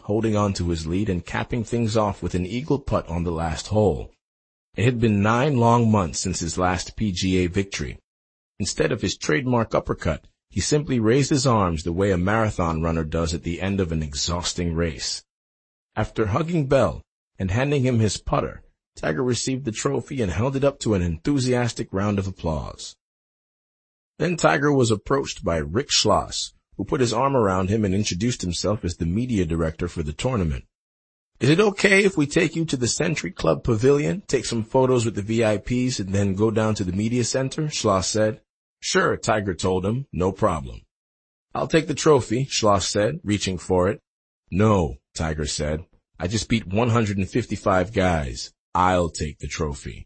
holding on to his lead and capping things off with an eagle putt on the last hole. It had been 9 long months since his last PGA victory. Instead of his trademark uppercut, he simply raised his arms the way a marathon runner does at the end of an exhausting race. After hugging Bell and handing him his putter, Tiger received the trophy and held it up to an enthusiastic round of applause. Then Tiger was approached by Rick Schloss, who put his arm around him and introduced himself as the media director for the tournament. "Is it okay if we take you to the Century Club Pavilion, take some photos with the VIPs, and then go down to the media center?" Schloss said. "Sure," Tiger told him. "No problem." "I'll take the trophy," Schloss said, reaching for it. "No," Tiger said. "I just beat 155 guys. I'll take the trophy."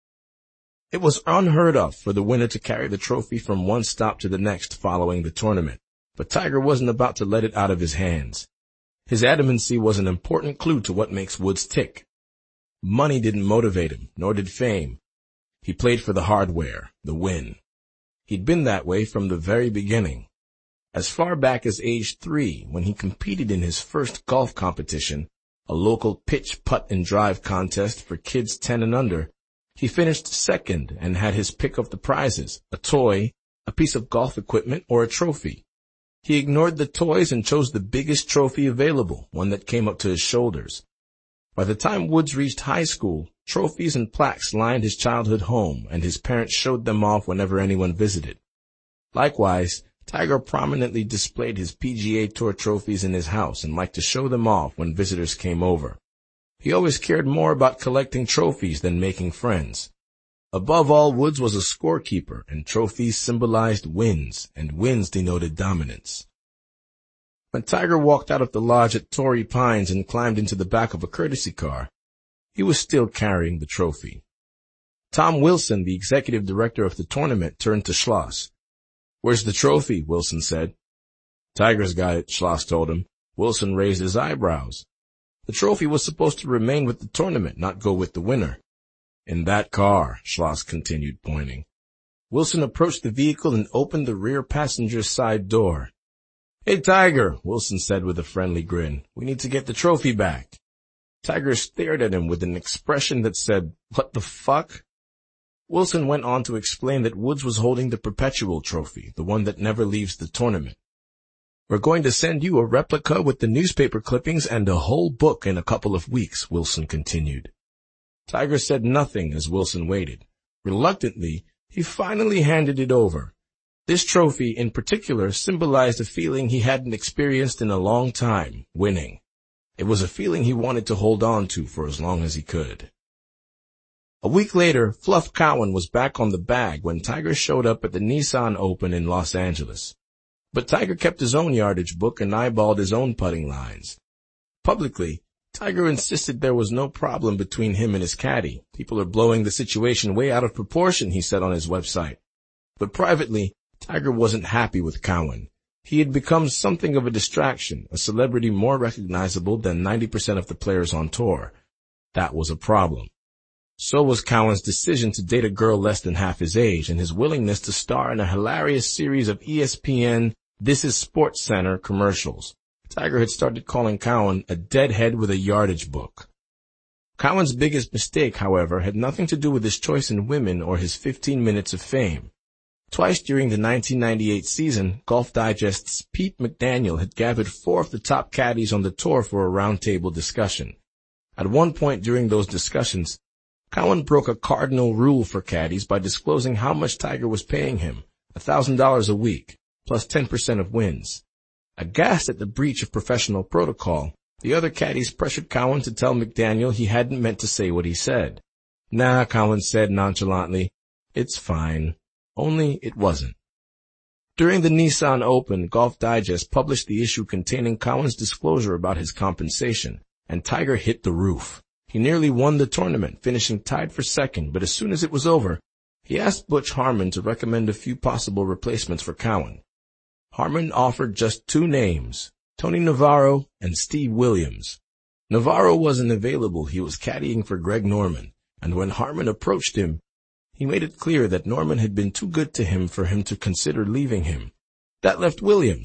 It was unheard of for the winner to carry the trophy from one stop to the next following the tournament, but Tiger wasn't about to let it out of his hands. His adamancy was an important clue to what makes Woods tick. Money didn't motivate him, nor did fame. He played for the hardware, the win. He'd been that way from the very beginning. As far back as age 3, when he competed in his first golf competition, a local pitch, putt, and drive contest for kids 10 and under, he finished second and had his pick of the prizes, a toy, a piece of golf equipment, or a trophy. He ignored the toys and chose the biggest trophy available, one that came up to his shoulders. By the time Woods reached high school, trophies and plaques lined his childhood home, and his parents showed them off whenever anyone visited. Likewise, Tiger prominently displayed his PGA Tour trophies in his house and liked to show them off when visitors came over. He always cared more about collecting trophies than making friends. Above all, Woods was a scorekeeper, and trophies symbolized wins, and wins denoted dominance. When Tiger walked out of the lodge at Torrey Pines and climbed into the back of a courtesy car, he was still carrying the trophy. Tom Wilson, the executive director of the tournament, turned to Schloss. "Where's the trophy?" Wilson said. "Tiger's got it," Schloss told him. Wilson raised his eyebrows. The trophy was supposed to remain with the tournament, not go with the winner. "In that car," Schloss continued, pointing. Wilson approached the vehicle and opened the rear passenger side door. "Hey, Tiger," Wilson said with a friendly grin. "We need to get the trophy back." Tiger stared at him with an expression that said, "What the fuck?" Wilson went on to explain that Woods was holding the perpetual trophy, the one that never leaves the tournament. "We're going to send you a replica with the newspaper clippings and a whole book in a couple of weeks," Wilson continued. Tiger said nothing as Wilson waited. Reluctantly, he finally handed it over. This trophy in particular symbolized a feeling he hadn't experienced in a long time, winning. It was a feeling he wanted to hold on to for as long as he could. A week later, Fluff Cowan was back on the bag when Tiger showed up at the Nissan Open in Los Angeles. But Tiger kept his own yardage book and eyeballed his own putting lines. Publicly, Tiger insisted there was no problem between him and his caddy. "People are blowing the situation way out of proportion," he said on his website. But privately, Tiger wasn't happy with Cowan. He had become something of a distraction, a celebrity more recognizable than 90% of the players on tour. That was a problem. So was Cowan's decision to date a girl less than half his age and his willingness to star in a hilarious series of ESPN This Is Sports Center commercials. Tiger had started calling Cowan a deadhead with a yardage book. Cowan's biggest mistake, however, had nothing to do with his choice in women or his 15 minutes of fame. Twice during the 1998 season, Golf Digest's Pete McDaniel had gathered 4 of the top caddies on the tour for a roundtable discussion. At one point during those discussions, Cowan broke a cardinal rule for caddies by disclosing how much Tiger was paying him, $1,000 a week, plus 10% of wins. Aghast at the breach of professional protocol, the other caddies pressured Cowan to tell McDaniel he hadn't meant to say what he said. "Nah," Cowan said nonchalantly. "It's fine. Only it wasn't." During the Nissan Open, Golf Digest published the issue containing Cowan's disclosure about his compensation, and Tiger hit the roof. He nearly won the tournament, finishing tied for second, but as soon as it was over, he asked Butch Harmon to recommend a few possible replacements for Cowan. Harmon offered just 2 names, Tony Navarro and Steve Williams. Navarro wasn't available. He was caddying for Greg Norman, and when Harmon approached him, he made it clear that Norman had been too good to him for him to consider leaving him. That left Williams,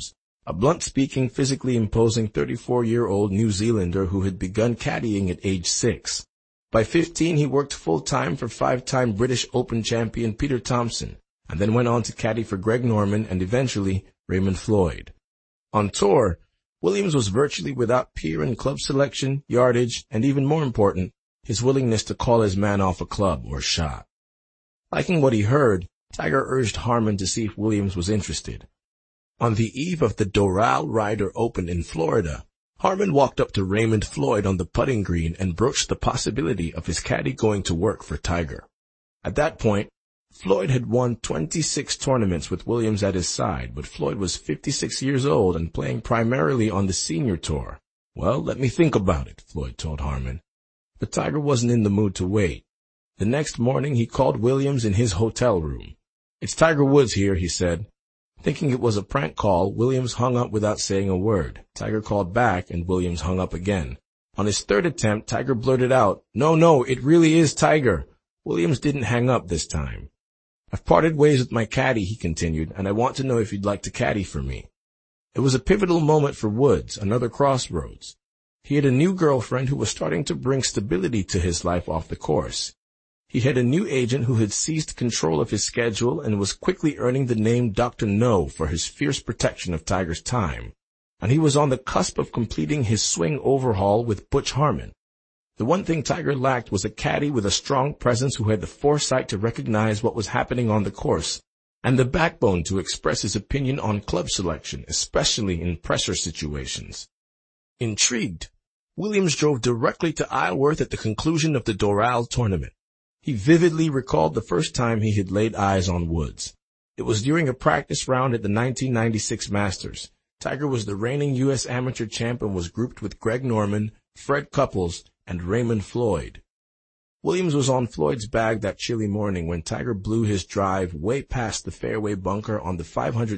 a blunt-speaking, physically imposing 34-year-old New Zealander who had begun caddying at age 6. By 15, he worked full-time for 5-time British Open champion Peter Thomson, and then went on to caddy for Greg Norman and eventually Raymond Floyd. On tour, Williams was virtually without peer in club selection, yardage, and even more important, his willingness to call his man off a club or shot. Liking what he heard, Tiger urged Harman to see if Williams was interested. On the eve of the Doral Ryder Open in Florida, Harman walked up to Raymond Floyd on the putting green and broached the possibility of his caddy going to work for Tiger. At that point, Floyd had won 26 tournaments with Williams at his side, but Floyd was 56 years old and playing primarily on the senior tour. Well, let me think about it, Floyd told Harman. But Tiger wasn't in the mood to wait. The next morning, he called Williams in his hotel room. "It's Tiger Woods here," he said. Thinking it was a prank call, Williams hung up without saying a word. Tiger called back, and Williams hung up again. On his third attempt, Tiger blurted out, No, it really is Tiger." Williams didn't hang up this time. "I've parted ways with my caddy," he continued, "and I want to know if you'd like to caddy for me." It was a pivotal moment for Woods, another crossroads. He had a new girlfriend who was starting to bring stability to his life off the course. He had a new agent who had seized control of his schedule and was quickly earning the name Dr. No for his fierce protection of Tiger's time. And he was on the cusp of completing his swing overhaul with Butch Harmon. The one thing Tiger lacked was a caddy with a strong presence who had the foresight to recognize what was happening on the course and the backbone to express his opinion on club selection, especially in pressure situations. Intrigued, Williams drove directly to Isleworth at the conclusion of the Doral tournament. He vividly recalled the first time he had laid eyes on Woods. It was during a practice round at the 1996 Masters. Tiger was the reigning U.S. amateur champ and was grouped with Greg Norman, Fred Couples, and Raymond Floyd. Williams was on Floyd's bag that chilly morning when Tiger blew his drive way past the fairway bunker on the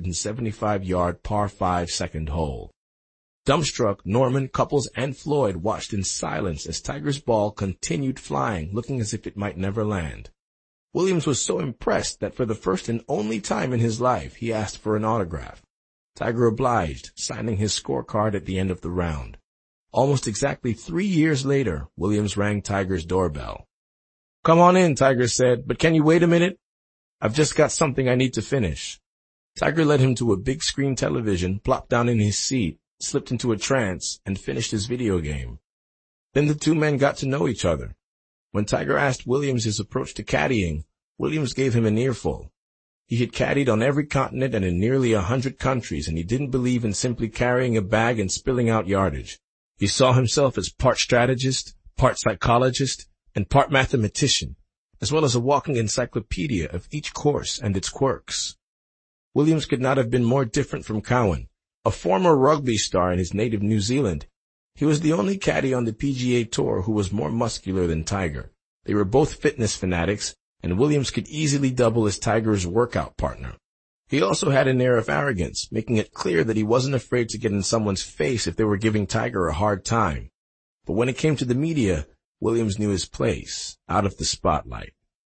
575-yard par 5 second hole. Dumbstruck, Norman, Couples, and Floyd watched in silence as Tiger's ball continued flying, looking as if it might never land. Williams was so impressed that for the first and only time in his life, he asked for an autograph. Tiger obliged, signing his scorecard at the end of the round. Almost exactly 3 years later, Williams rang Tiger's doorbell. "Come on in," Tiger said, "but can you wait a minute? I've just got something I need to finish." Tiger led him to a big screen television, plopped down in his seat, slipped into a trance, and finished his video game. Then the two men got to know each other. When Tiger asked Williams his approach to caddying, Williams gave him an earful. He had caddied on every continent and in nearly 100 countries, and he didn't believe in simply carrying a bag and spilling out yardage. He saw himself as part strategist, part psychologist, and part mathematician, as well as a walking encyclopedia of each course and its quirks. Williams could not have been more different from Cowan, a former rugby star in his native New Zealand. He was the only caddy on the PGA Tour who was more muscular than Tiger. They were both fitness fanatics, and Williams could easily double as Tiger's workout partner. He also had an air of arrogance, making it clear that he wasn't afraid to get in someone's face if they were giving Tiger a hard time. But when it came to the media, Williams knew his place, out of the spotlight.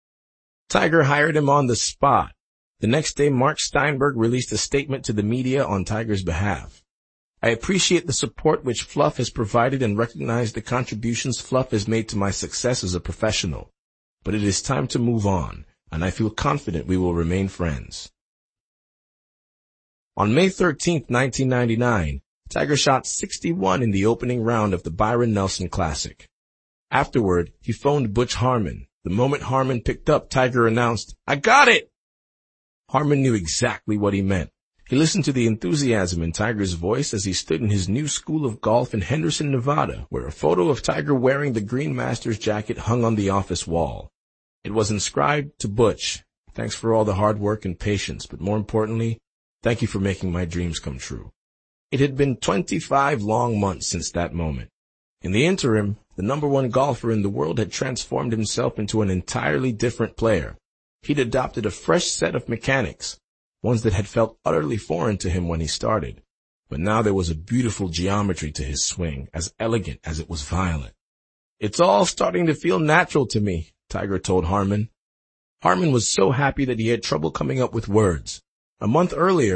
Tiger hired him on the spot. The next day, Mark Steinberg released a statement to the media on Tiger's behalf. "I appreciate the support which Fluff has provided and recognize the contributions Fluff has made to my success as a professional. But it is time to move on, and I feel confident we will remain friends." On May 13, 1999, Tiger shot 61 in the opening round of the Byron Nelson Classic. Afterward, he phoned Butch Harmon. The moment Harmon picked up, Tiger announced, "I got it!" Harmon knew exactly what he meant. He listened to the enthusiasm in Tiger's voice as he stood in his new school of golf in Henderson, Nevada, where a photo of Tiger wearing the Green Masters jacket hung on the office wall. It was inscribed to Butch, "Thanks for all the hard work and patience, but more importantly, thank you for making my dreams come true." It had been 25 long months since that moment. In the interim, the number one golfer in the world had transformed himself into an entirely different player. He'd adopted a fresh set of mechanics, ones that had felt utterly foreign to him when he started. But now there was a beautiful geometry to his swing, as elegant as it was violent. "It's all starting to feel natural to me," Tiger told Harmon. Harmon was so happy that he had trouble coming up with words. A month earlier,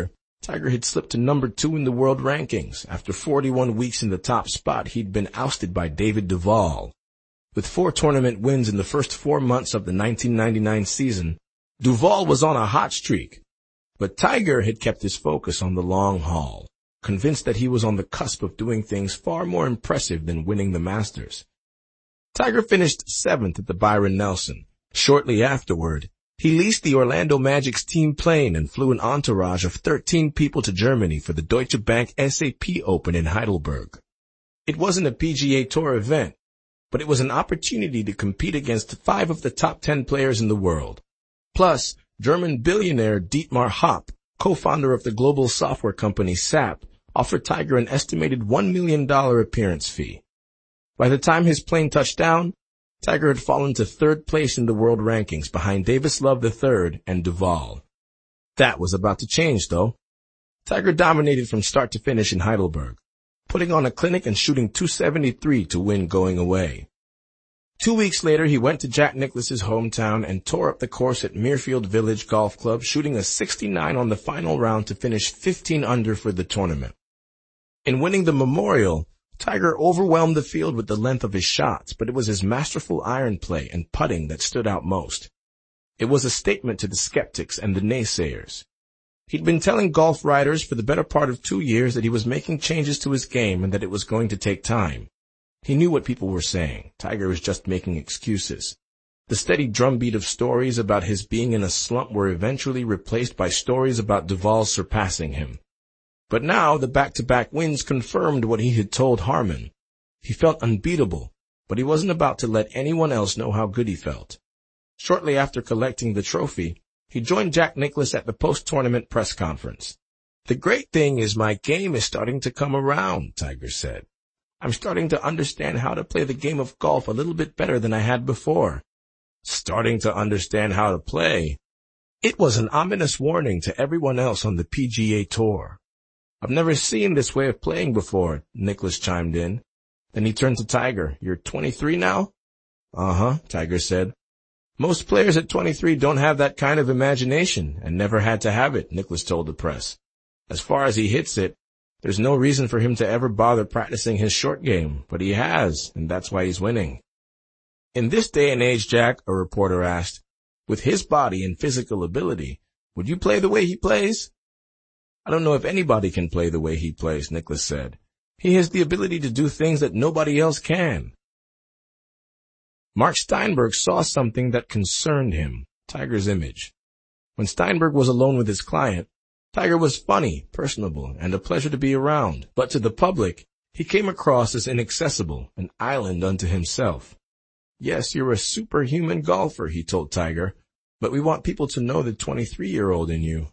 Tiger had slipped to number 2 in the world rankings. After 41 weeks in the top spot, he'd been ousted by David Duval. With 4 tournament wins in the first 4 months of the 1999 season, Duval was on a hot streak. But Tiger had kept his focus on the long haul, convinced that he was on the cusp of doing things far more impressive than winning the Masters. Tiger finished 7th at the Byron Nelson. Shortly afterward, he leased the Orlando Magic's team plane and flew an entourage of 13 people to Germany for the Deutsche Bank SAP Open in Heidelberg. It wasn't a PGA Tour event, but it was an opportunity to compete against 5 of the top 10 players in the world. Plus, German billionaire Dietmar Hopp, co-founder of the global software company SAP, offered Tiger an estimated $1 million appearance fee. By the time his plane touched down, Tiger had fallen to 3rd place in the world rankings behind Davis Love III and Duval. That was about to change, though. Tiger dominated from start to finish in Heidelberg, putting on a clinic and shooting .273 to win going away. 2 weeks later, he went to Jack Nicklaus's hometown and tore up the course at Muirfield Village Golf Club, shooting a 69 on the final round to finish 15 under for the tournament. In winning the Memorial, Tiger overwhelmed the field with the length of his shots, but it was his masterful iron play and putting that stood out most. It was a statement to the skeptics and the naysayers. He'd been telling golf writers for the better part of 2 years that he was making changes to his game and that it was going to take time. He knew what people were saying. Tiger was just making excuses. The steady drumbeat of stories about his being in a slump were eventually replaced by stories about Duval surpassing him. But now the back-to-back wins confirmed what he had told Harman. He felt unbeatable, but he wasn't about to let anyone else know how good he felt. Shortly after collecting the trophy, he joined Jack Nicklaus at the post-tournament press conference. "The great thing is my game is starting to come around," Tiger said. "I'm starting to understand how to play the game of golf a little bit better than I had before." Starting to understand how to play. It was an ominous warning to everyone else on the PGA Tour. "I've never seen this way of playing before," Nicklaus chimed in. Then he turned to Tiger. "You're 23 now?" "Uh-huh," Tiger said. "Most players at 23 don't have that kind of imagination and never had to have it," Nicklaus told the press. "As far as he hits it, there's no reason for him to ever bother practicing his short game, but he has, and that's why he's winning." "In this day and age, Jack," a reporter asked, "with his body and physical ability, would you play the way he plays?" "I don't know if anybody can play the way he plays," Nicklaus said. "He has the ability to do things that nobody else can." Mark Steinberg saw something that concerned him, Tiger's image. When Steinberg was alone with his client, Tiger was funny, personable, and a pleasure to be around. But to the public, he came across as inaccessible, an island unto himself. "Yes, you're a superhuman golfer," he told Tiger, "but we want people to know the 23-year-old in you."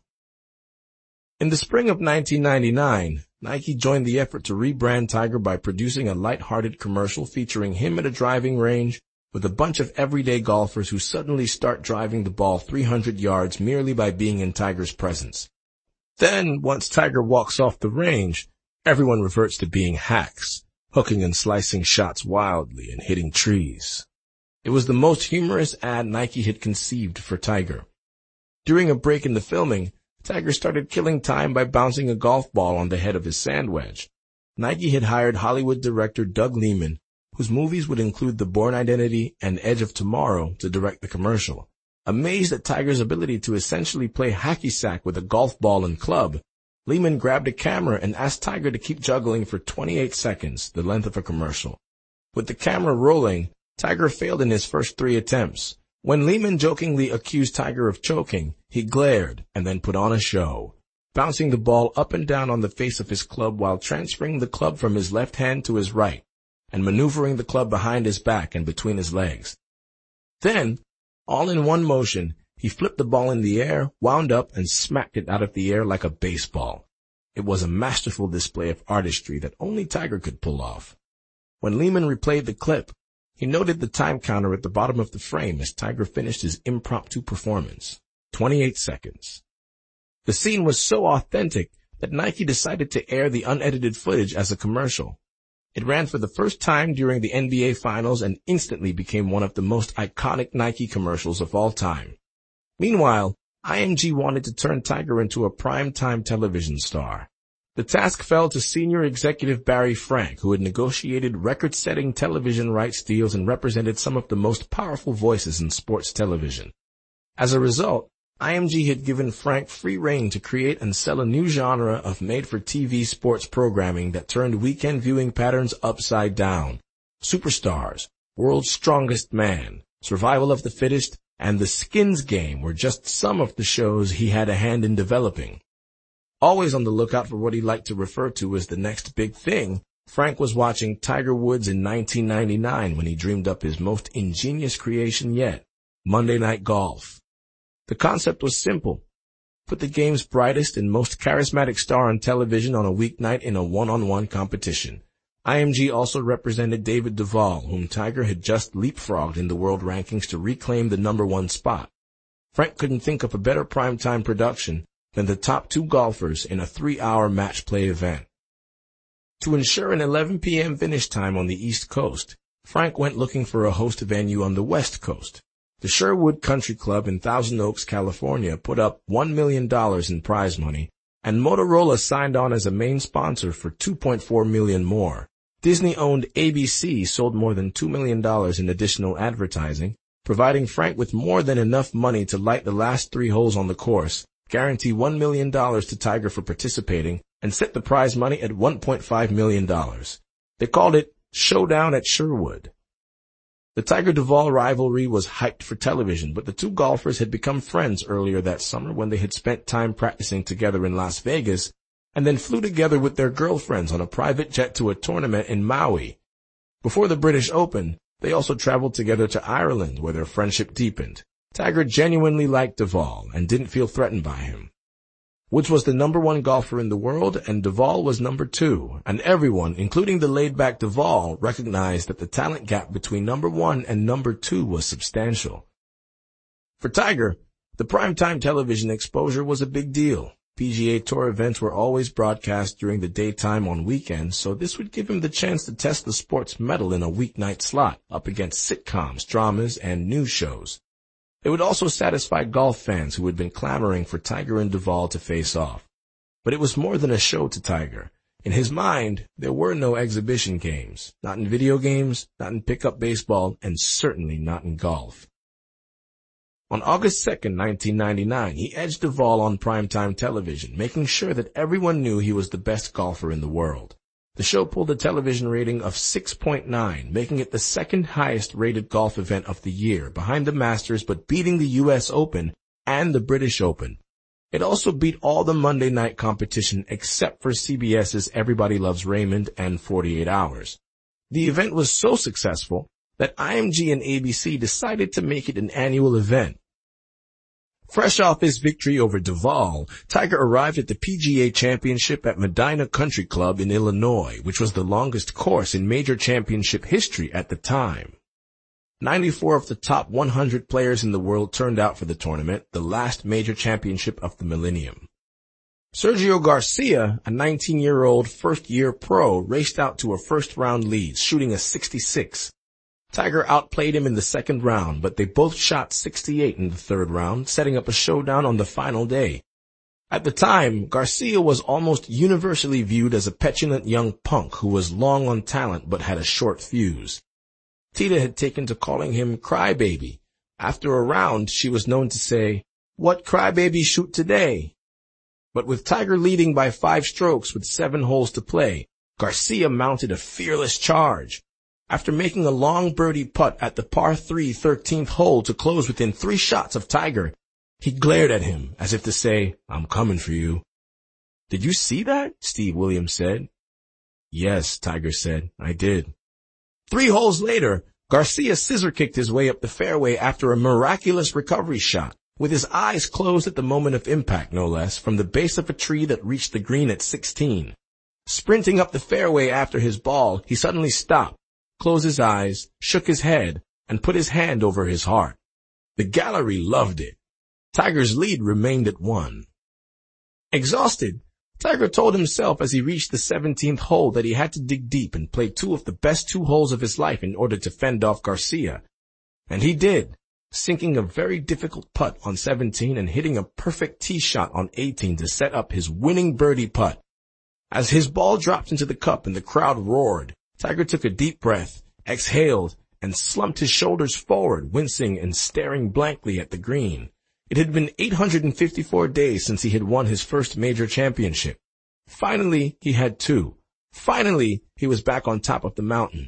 In the spring of 1999, Nike joined the effort to rebrand Tiger by producing a light-hearted commercial featuring him at a driving range with a bunch of everyday golfers who suddenly start driving the ball 300 yards merely by being in Tiger's presence. Then, once Tiger walks off the range, everyone reverts to being hacks, hooking and slicing shots wildly and hitting trees. It was the most humorous ad Nike had conceived for Tiger. During a break in the filming, Tiger started killing time by bouncing a golf ball on the head of his sand wedge. Nike had hired Hollywood director Doug Liman, whose movies would include The Bourne Identity and Edge of Tomorrow, to direct the commercial. Amazed at Tiger's ability to essentially play hacky sack with a golf ball and club, Liman grabbed a camera and asked Tiger to keep juggling for 28 seconds, the length of a commercial. With the camera rolling, Tiger failed in his first 3 attempts. When Liman jokingly accused Tiger of choking, he glared and then put on a show, bouncing the ball up and down on the face of his club while transferring the club from his left hand to his right and maneuvering the club behind his back and between his legs. Then, all in one motion, he flipped the ball in the air, wound up, and smacked it out of the air like a baseball. It was a masterful display of artistry that only Tiger could pull off. When Liman replayed the clip, he noted the time counter at the bottom of the frame as Tiger finished his impromptu performance. 28 seconds. The scene was so authentic that Nike decided to air the unedited footage as a commercial. It ran for the first time during the NBA Finals and instantly became one of the most iconic Nike commercials of all time. Meanwhile, IMG wanted to turn Tiger into a primetime television star. The task fell to senior executive Barry Frank, who had negotiated record-setting television rights deals and represented some of the most powerful voices in sports television. As a result, IMG had given Frank free rein to create and sell a new genre of made-for-TV sports programming that turned weekend viewing patterns upside down. Superstars, World's Strongest Man, Survival of the Fittest, and The Skins Game were just some of the shows he had a hand in developing. Always on the lookout for what he liked to refer to as the next big thing, Frank was watching Tiger Woods in 1999 when he dreamed up his most ingenious creation yet, Monday Night Golf. The concept was simple. Put the game's brightest and most charismatic star on television on a weeknight in a one-on-one competition. IMG also represented David Duval, whom Tiger had just leapfrogged in the world rankings to reclaim the #1 spot. Frank couldn't think of a better primetime production than the top 2 golfers in a 3-hour match play event. To ensure an 11 p.m. finish time on the East Coast, Frank went looking for a host venue on the West Coast. The Sherwood Country Club in Thousand Oaks, California put up $1 million in prize money, and Motorola signed on as a main sponsor for $2.4 million more. Disney-owned ABC sold more than $2 million in additional advertising, providing Frank with more than enough money to light the last 3 holes on the course, guarantee $1 million to Tiger for participating, and set the prize money at $1.5 million. They called it Showdown at Sherwood. The Tiger-Duval rivalry was hyped for television, but the 2 golfers had become friends earlier that summer when they had spent time practicing together in Las Vegas and then flew together with their girlfriends on a private jet to a tournament in Maui. Before the British Open, they also traveled together to Ireland, where their friendship deepened. Tiger genuinely liked Duval and didn't feel threatened by him. Woods was the #1 golfer in the world, and Duval was #2, and everyone, including the laid-back Duval, recognized that the talent gap between #1 and #2 was substantial. For Tiger, the primetime television exposure was a big deal. PGA Tour events were always broadcast during the daytime on weekends, so this would give him the chance to test the sport's mettle in a weeknight slot, up against sitcoms, dramas, and news shows. It would also satisfy golf fans who had been clamoring for Tiger and Duval to face off. But it was more than a show to Tiger. In his mind, there were no exhibition games, not in video games, not in pickup baseball, and certainly not in golf. On August 2nd, 1999, he edged Duval on primetime television, making sure that everyone knew he was the best golfer in the world. The show pulled a television rating of 6.9, making it the second highest rated golf event of the year, behind the Masters but beating the U.S. Open and the British Open. It also beat all the Monday night competition except for CBS's Everybody Loves Raymond and 48 Hours. The event was so successful that IMG and ABC decided to make it an annual event. Fresh off his victory over Duval, Tiger arrived at the PGA Championship at Medina Country Club in Illinois, which was the longest course in major championship history at the time. 94 of the top 100 players in the world turned out for the tournament, the last major championship of the millennium. Sergio Garcia, a 19-year-old first-year pro, raced out to a first-round lead, shooting a 66. Tiger outplayed him in the second round, but they both shot 68 in the third round, setting up a showdown on the final day. At the time, Garcia was almost universally viewed as a petulant young punk who was long on talent but had a short fuse. Tita had taken to calling him Crybaby. After a round, she was known to say, "What Crybaby shoot today?" But with Tiger leading by 5 strokes with 7 holes to play, Garcia mounted a fearless charge. After making a long birdie putt at the par 3 13th hole to close within 3 shots of Tiger, he glared at him as if to say, "I'm coming for you." "Did you see that?" Steve Williams said. "Yes," Tiger said, "I did." 3 holes later, Garcia scissor-kicked his way up the fairway after a miraculous recovery shot, with his eyes closed at the moment of impact, no less, from the base of a tree that reached the green at 16. Sprinting up the fairway after his ball, he suddenly stopped, closed his eyes, shook his head, and put his hand over his heart. The gallery loved it. Tiger's lead remained at 1. Exhausted, Tiger told himself as he reached the 17th hole that he had to dig deep and play 2 of the best 2 holes of his life in order to fend off Garcia. And he did. sinking a very difficult putt on 17 and hitting a perfect tee shot on 18 to set up his winning birdie putt. As his ball dropped into the cup and the crowd roared, Tiger took a deep breath, exhaled, and slumped his shoulders forward, wincing and staring blankly at the green. It had been 854 days since he had won his first major championship. Finally, he had two. Finally, he was back on top of the mountain.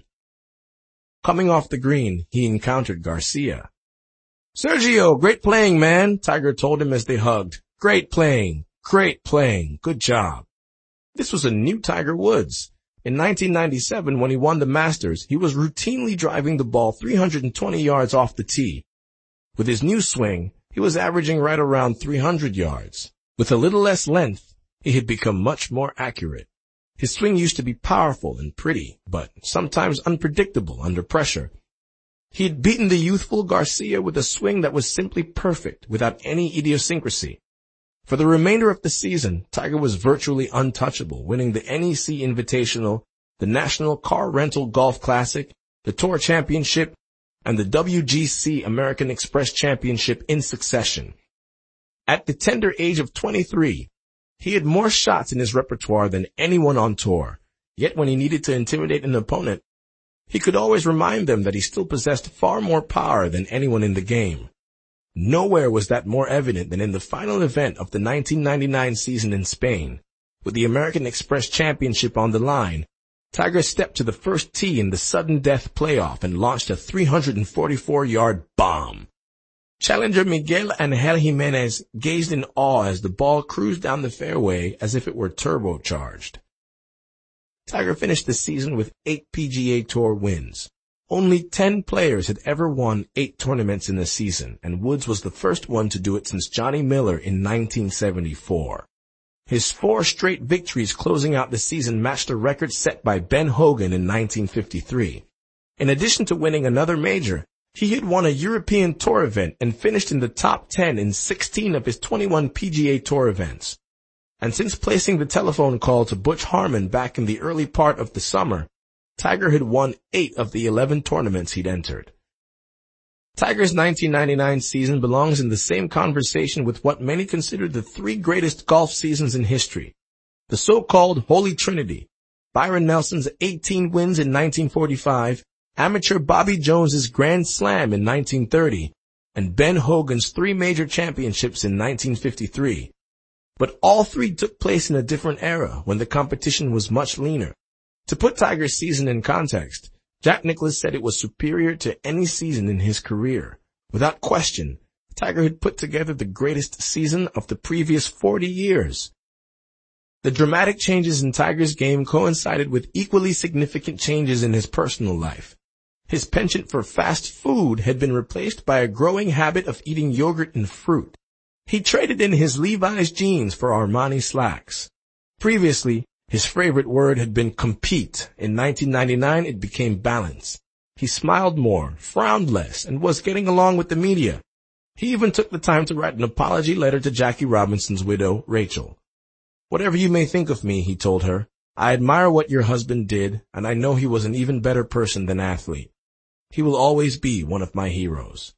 Coming off the green, he encountered Garcia. "Sergio, great playing, man," Tiger told him as they hugged. "Great playing. Great playing. Good job." This was a new Tiger Woods. In 1997, when he won the Masters, he was routinely driving the ball 320 yards off the tee. With his new swing, he was averaging right around 300 yards. With a little less length, he had become much more accurate. His swing used to be powerful and pretty, but sometimes unpredictable under pressure. He had beaten the youthful Garcia with a swing that was simply perfect, without any idiosyncrasy. For the remainder of the season, Tiger was virtually untouchable, winning the NEC Invitational, the National Car Rental Golf Classic, the Tour Championship, and the WGC American Express Championship in succession. At the tender age of 23, he had more shots in his repertoire than anyone on tour. Yet when he needed to intimidate an opponent, he could always remind them that he still possessed far more power than anyone in the game. Nowhere was that more evident than in the final event of the 1999 season in Spain. With the American Express Championship on the line, Tiger stepped to the first tee in the sudden death playoff and launched a 344-yard bomb. Challenger Miguel Angel Jimenez gazed in awe as the ball cruised down the fairway as if it were turbocharged. Tiger finished the season with 8 PGA Tour wins. Only 10 players had ever won 8 tournaments in a season, and Woods was the first one to do it since Johnny Miller in 1974. His 4 straight victories closing out the season matched a record set by Ben Hogan in 1953. In addition to winning another major, he had won a European Tour event and finished in the top 10 in 16 of his 21 PGA Tour events. And since placing the telephone call to Butch Harmon back in the early part of the summer, Tiger had won 8 of the 11 tournaments he'd entered. Tiger's 1999 season belongs in the same conversation with what many consider the 3 greatest golf seasons in history. The so-called Holy Trinity: Byron Nelson's 18 wins in 1945, amateur Bobby Jones's Grand Slam in 1930, and Ben Hogan's 3 major championships in 1953. But all 3 took place in a different era when the competition was much leaner. To put Tiger's season in context, Jack Nicklaus said it was superior to any season in his career. Without question, Tiger had put together the greatest season of the previous 40 years. The dramatic changes in Tiger's game coincided with equally significant changes in his personal life. His penchant for fast food had been replaced by a growing habit of eating yogurt and fruit. He traded in his Levi's jeans for Armani slacks. Previously, his favorite word had been compete. In 1999, it became balance. He smiled more, frowned less, and was getting along with the media. He even took the time to write an apology letter to Jackie Robinson's widow, Rachel. "Whatever you may think of me," he told her, "I admire what your husband did, and I know he was an even better person than athlete. He will always be one of my heroes."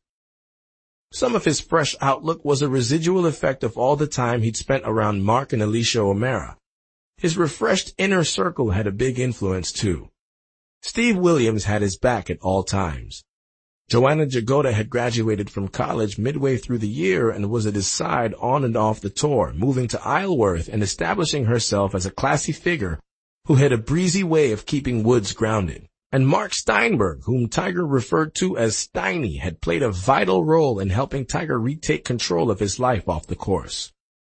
Some of his fresh outlook was a residual effect of all the time he'd spent around Mark and Alicia O'Meara. His refreshed inner circle had a big influence too. Steve Williams had his back at all times. Joanna Jagoda had graduated from college midway through the year and was at his side on and off the tour, moving to Isleworth and establishing herself as a classy figure who had a breezy way of keeping Woods grounded. And Mark Steinberg, whom Tiger referred to as Steiny, had played a vital role in helping Tiger retake control of his life off the course.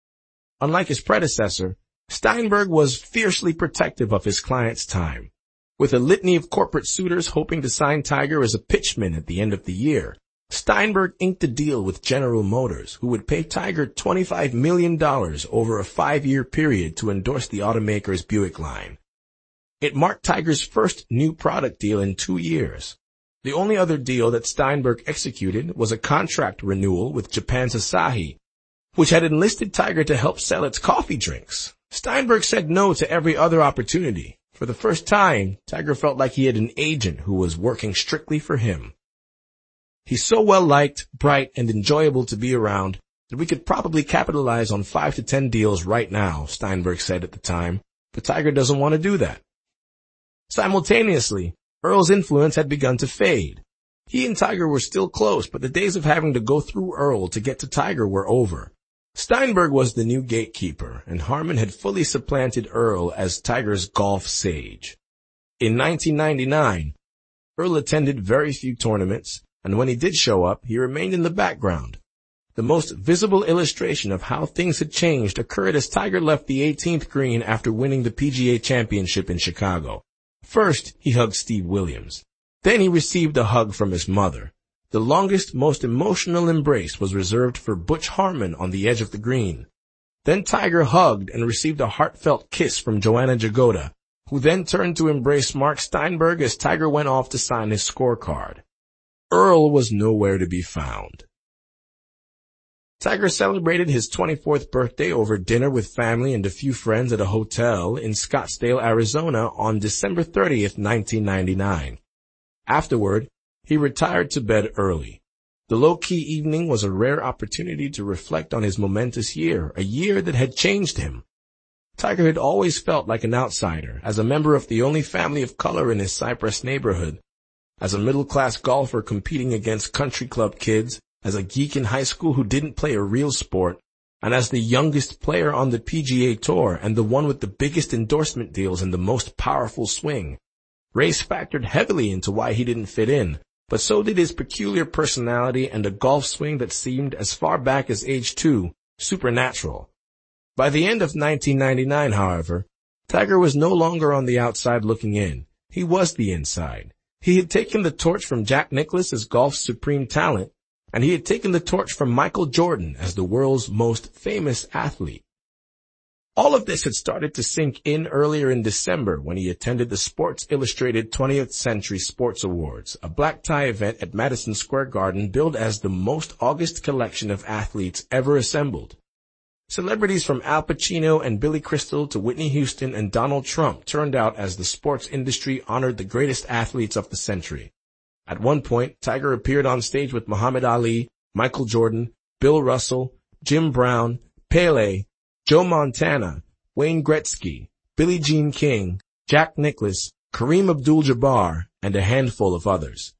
Unlike his predecessor, Steinberg was fiercely protective of his client's time. With a litany of corporate suitors hoping to sign Tiger as a pitchman at the end of the year, Steinberg inked a deal with General Motors, who would pay Tiger $25 million over a 5-year period to endorse the automaker's Buick line. It marked Tiger's first new product deal in 2 years. The only other deal that Steinberg executed was a contract renewal with Japan's Asahi, which had enlisted Tiger to help sell its coffee drinks. Steinberg said no to every other opportunity. For the first time, Tiger felt like he had an agent who was working strictly for him. He's so well-liked, bright, and enjoyable to be around that we could probably capitalize on 5 to 10 deals right now, Steinberg said at the time, but Tiger doesn't want to do that. Simultaneously, Earl's influence had begun to fade. He and Tiger were still close, but the days of having to go through Earl to get to Tiger were over. Steinberg was the new gatekeeper, and Harmon had fully supplanted Earl as Tiger's golf sage. In 1999, Earl attended very few tournaments, and when he did show up, he remained in the background. The most visible illustration of how things had changed occurred as Tiger left the 18th green after winning the PGA Championship in Chicago. First, he hugged Steve Williams. Then he received a hug from his mother. The longest, most emotional embrace was reserved for Butch Harmon on the edge of the green. Then Tiger hugged and received a heartfelt kiss from Joanna Jagoda, who then turned to embrace Mark Steinberg as Tiger went off to sign his scorecard. Earl was nowhere to be found. Tiger celebrated his 24th birthday over dinner with family and a few friends at a hotel in Scottsdale, Arizona on December 30th, 1999. Afterward, he retired to bed early. The low-key evening was a rare opportunity to reflect on his momentous year, a year that had changed him. Tiger had always felt like an outsider, as a member of the only family of color in his Cypress neighborhood, as a middle-class golfer competing against country club kids, as a geek in high school who didn't play a real sport, and as the youngest player on the PGA Tour and the one with the biggest endorsement deals and the most powerful swing. Race factored heavily into why he didn't fit in, but so did his peculiar personality and a golf swing that seemed, as far back as age 2, supernatural. By the end of 1999, however, Tiger was no longer on the outside looking in. He was the inside. He had taken the torch from Jack Nicklaus as golf's supreme talent, and he had taken the torch from Michael Jordan as the world's most famous athlete. All of this had started to sink in earlier in December when he attended the Sports Illustrated 20th Century Sports Awards, a black tie event at Madison Square Garden billed as the most august collection of athletes ever assembled. Celebrities from Al Pacino and Billy Crystal to Whitney Houston and Donald Trump turned out as the sports industry honored the greatest athletes of the century. At one point, Tiger appeared on stage with Muhammad Ali, Michael Jordan, Bill Russell, Jim Brown, Pele, Joe Montana, Wayne Gretzky, Billie Jean King, Jack Nicklaus, Kareem Abdul-Jabbar, and a handful of others.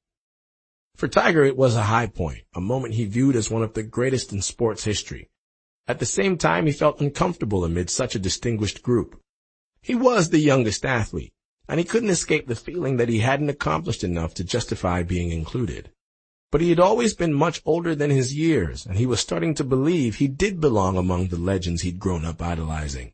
For Tiger, it was a high point, a moment he viewed as one of the greatest in sports history. At the same time, he felt uncomfortable amid such a distinguished group. He was the youngest athlete, and he couldn't escape the feeling that he hadn't accomplished enough to justify being included. But he had always been much older than his years, and he was starting to believe he did belong among the legends he'd grown up idolizing.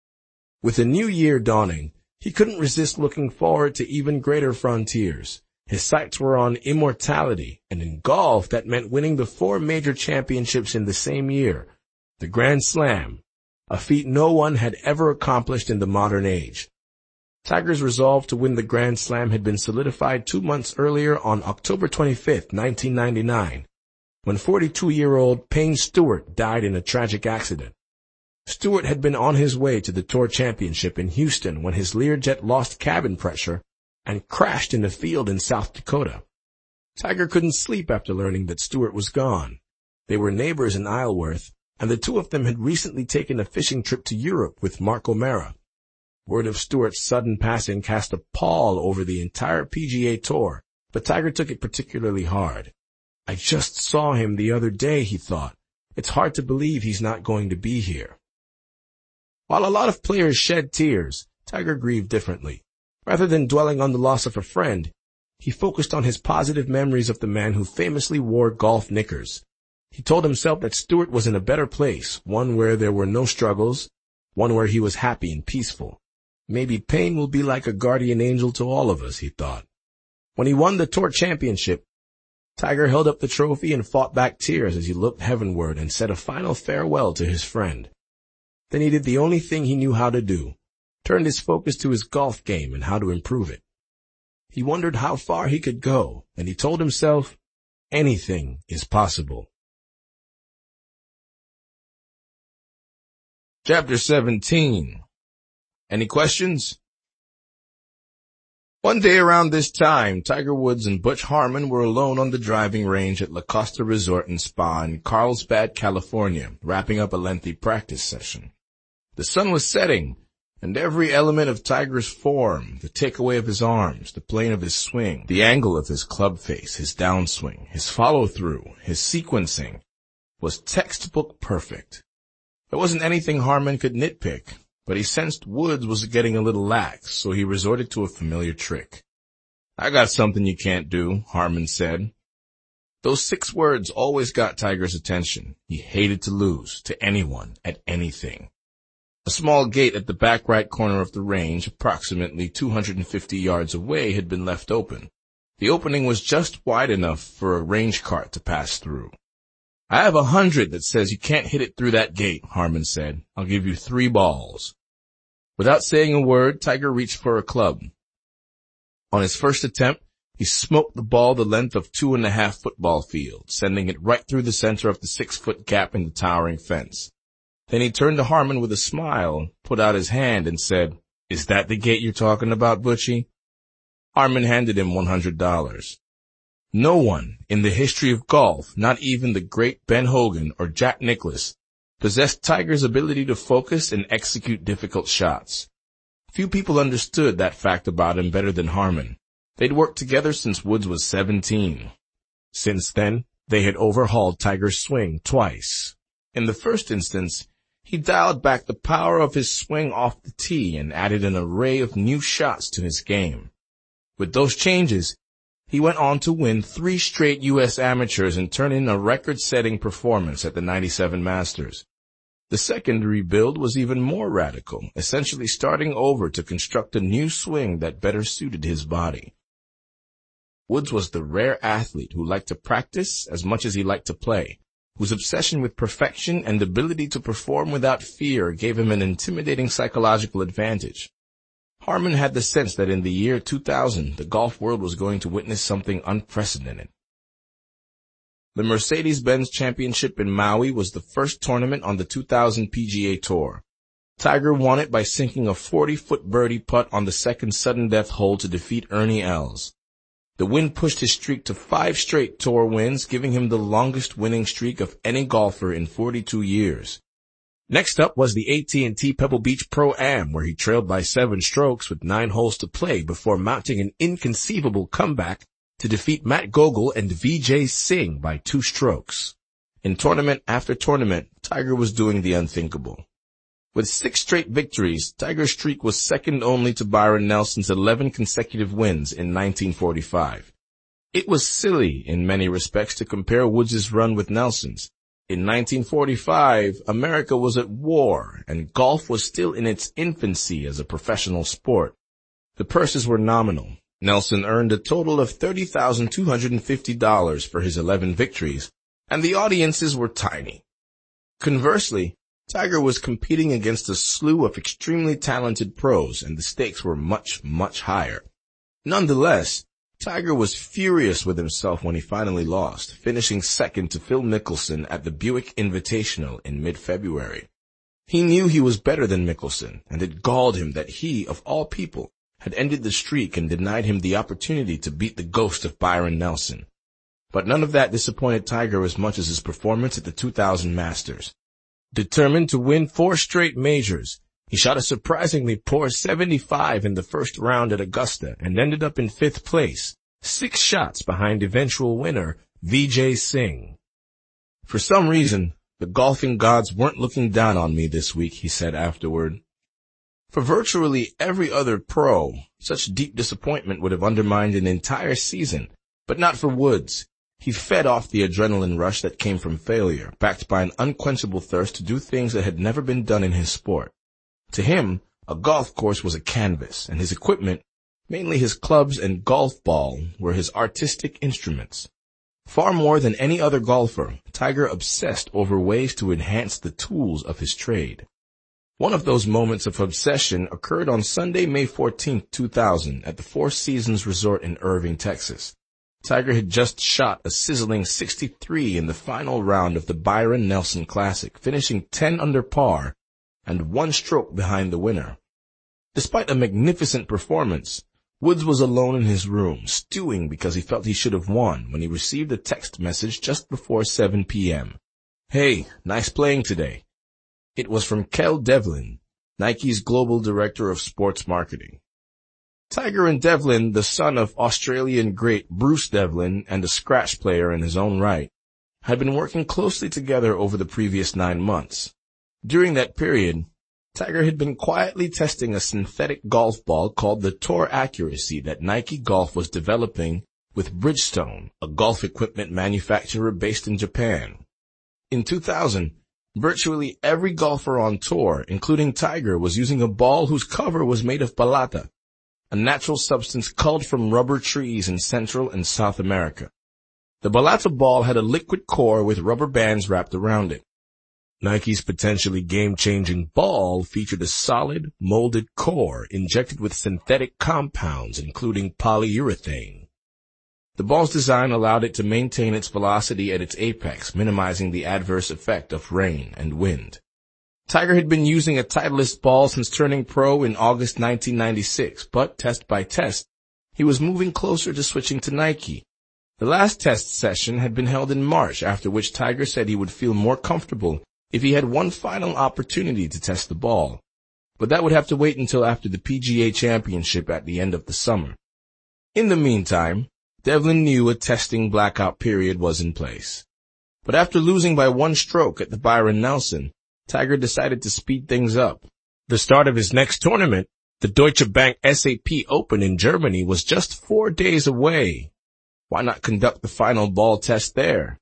With a new year dawning, he couldn't resist looking forward to even greater frontiers. His sights were on immortality, and in golf that meant winning the 4 major championships in the same year, the Grand Slam, a feat no one had ever accomplished in the modern age. Tiger's resolve to win the Grand Slam had been solidified 2 months earlier on October 25, 1999, when 42-year-old Payne Stewart died in a tragic accident. Stewart had been on his way to the Tour Championship in Houston when his Learjet lost cabin pressure and crashed in a field in South Dakota. Tiger couldn't sleep after learning that Stewart was gone. They were neighbors in Isleworth, and the two of them had recently taken a fishing trip to Europe with Mark O'Mara. Word of Stewart's sudden passing cast a pall over the entire PGA Tour, but Tiger took it particularly hard. I just saw him the other day, he thought. It's hard to believe he's not going to be here. While a lot of players shed tears, Tiger grieved differently. Rather than dwelling on the loss of a friend, he focused on his positive memories of the man who famously wore golf knickers. He told himself that Stewart was in a better place, one where there were no struggles, one where he was happy and peaceful. Maybe Payne will be like a guardian angel to all of us, he thought. When he won the Tour Championship, Tiger held up the trophy and fought back tears as he looked heavenward and said a final farewell to his friend. Then he did the only thing he knew how to do, turned his focus to his golf game and how to improve it. He wondered how far he could go, and he told himself, anything is possible. Chapter 17. Any questions? One day around this time, Tiger Woods and Butch Harmon were alone on the driving range at La Costa Resort and Spa in Carlsbad, California, wrapping up a lengthy practice session. The sun was setting, and every element of Tiger's form, the takeaway of his arms, the plane of his swing, the angle of his club face, his downswing, his follow-through, his sequencing, was textbook perfect. There wasn't anything Harmon could nitpick, but he sensed Woods was getting a little lax, so he resorted to a familiar trick. "I got something you can't do," Harmon said. Those 6 words always got Tiger's attention. He hated to lose, to anyone, at anything. A small gate at the back right corner of the range, approximately 250 yards away, had been left open. The opening was just wide enough for a range cart to pass through. "I have 100 that says you can't hit it through that gate," Harmon said. "I'll give you 3 balls. Without saying a word, Tiger reached for a club. On his first attempt, he smoked the ball the length of 2.5 football fields, sending it right through the center of the 6-foot gap in the towering fence. Then he turned to Harmon with a smile, put out his hand, and said, "Is that the gate you're talking about, Butchie?" Harmon handed him $100. No one in the history of golf, not even the great Ben Hogan or Jack Nicklaus, possessed Tiger's ability to focus and execute difficult shots. Few people understood that fact about him better than Harmon. They'd worked together since Woods was 17. Since then, they had overhauled Tiger's swing twice. In the first instance, he dialed back the power of his swing off the tee and added an array of new shots to his game. With those changes, he went on to win 3 straight U.S. amateurs and turn in a record-setting performance at the '97 Masters. The second rebuild was even more radical, essentially starting over to construct a new swing that better suited his body. Woods was the rare athlete who liked to practice as much as he liked to play, whose obsession with perfection and ability to perform without fear gave him an intimidating psychological advantage. Harmon had the sense that in the year 2000, the golf world was going to witness something unprecedented. The Mercedes-Benz Championship in Maui was the first tournament on the 2000 PGA Tour. Tiger won it by sinking a 40-foot birdie putt on the second sudden death hole to defeat Ernie Els. The win pushed his streak to 5 straight tour wins, giving him the longest winning streak of any golfer in 42 years. Next up was the AT&T Pebble Beach Pro-Am, where he trailed by 7 strokes with 9 holes to play before mounting an inconceivable comeback to defeat Matt Gogol and Vijay Singh by 2 strokes. In tournament after tournament, Tiger was doing the unthinkable. With 6 straight victories, Tiger's streak was second only to Byron Nelson's 11 consecutive wins in 1945. It was silly in many respects to compare Woods' run with Nelson's. In 1945, America was at war, and golf was still in its infancy as a professional sport. The purses were nominal. Nelson earned a total of $30,250 for his 11 victories, and the audiences were tiny. Conversely, Tiger was competing against a slew of extremely talented pros, and the stakes were much, much higher. Nonetheless, Tiger was furious with himself when he finally lost, finishing second to Phil Mickelson at the Buick Invitational in mid-February. He knew he was better than Mickelson, and it galled him that he, of all people, had ended the streak and denied him the opportunity to beat the ghost of Byron Nelson. But none of that disappointed Tiger as much as his performance at the 2000 Masters. Determined to win 4 straight majors, he shot a surprisingly poor 75 in the first round at Augusta and ended up in 5th place, 6 shots behind eventual winner Vijay Singh. "For some reason, the golfing gods weren't looking down on me this week," he said afterward. For virtually every other pro, such deep disappointment would have undermined an entire season, but not for Woods. He fed off the adrenaline rush that came from failure, backed by an unquenchable thirst to do things that had never been done in his sport. To him, a golf course was a canvas, and his equipment, mainly his clubs and golf ball, were his artistic instruments. Far more than any other golfer, Tiger obsessed over ways to enhance the tools of his trade. One of those moments of obsession occurred on Sunday, May 14, 2000, at the Four Seasons Resort in Irving, Texas. Tiger had just shot a sizzling 63 in the final round of the Byron Nelson Classic, finishing 10 under par and 1 stroke behind the winner. Despite a magnificent performance, Woods was alone in his room, stewing because he felt he should have won, when he received a text message just before 7 p.m. "Hey, nice playing today." It was from Kel Devlin, Nike's global director of sports marketing. Tiger and Devlin, the son of Australian great Bruce Devlin and a scratch player in his own right, had been working closely together over the previous 9 months. During that period, Tiger had been quietly testing a synthetic golf ball called the Tour Accuracy that Nike Golf was developing with Bridgestone, a golf equipment manufacturer based in Japan. In 2000, virtually every golfer on tour, including Tiger, was using a ball whose cover was made of balata, a natural substance culled from rubber trees in Central and South America. The balata ball had a liquid core with rubber bands wrapped around it. Nike's potentially game-changing ball featured a solid, molded core injected with synthetic compounds, including polyurethane. The ball's design allowed it to maintain its velocity at its apex, minimizing the adverse effect of rain and wind. Tiger had been using a Titleist ball since turning pro in August 1996, but test by test, he was moving closer to switching to Nike. The last test session had been held in March, after which Tiger said he would feel more comfortable if he had one final opportunity to test the ball. But that would have to wait until after the PGA Championship at the end of the summer. In the meantime, Devlin knew a testing blackout period was in place. But after losing by 1 stroke at the Byron Nelson, Tiger decided to speed things up. The start of his next tournament, the Deutsche Bank SAP Open in Germany, was just 4 days away. Why not conduct the final ball test there?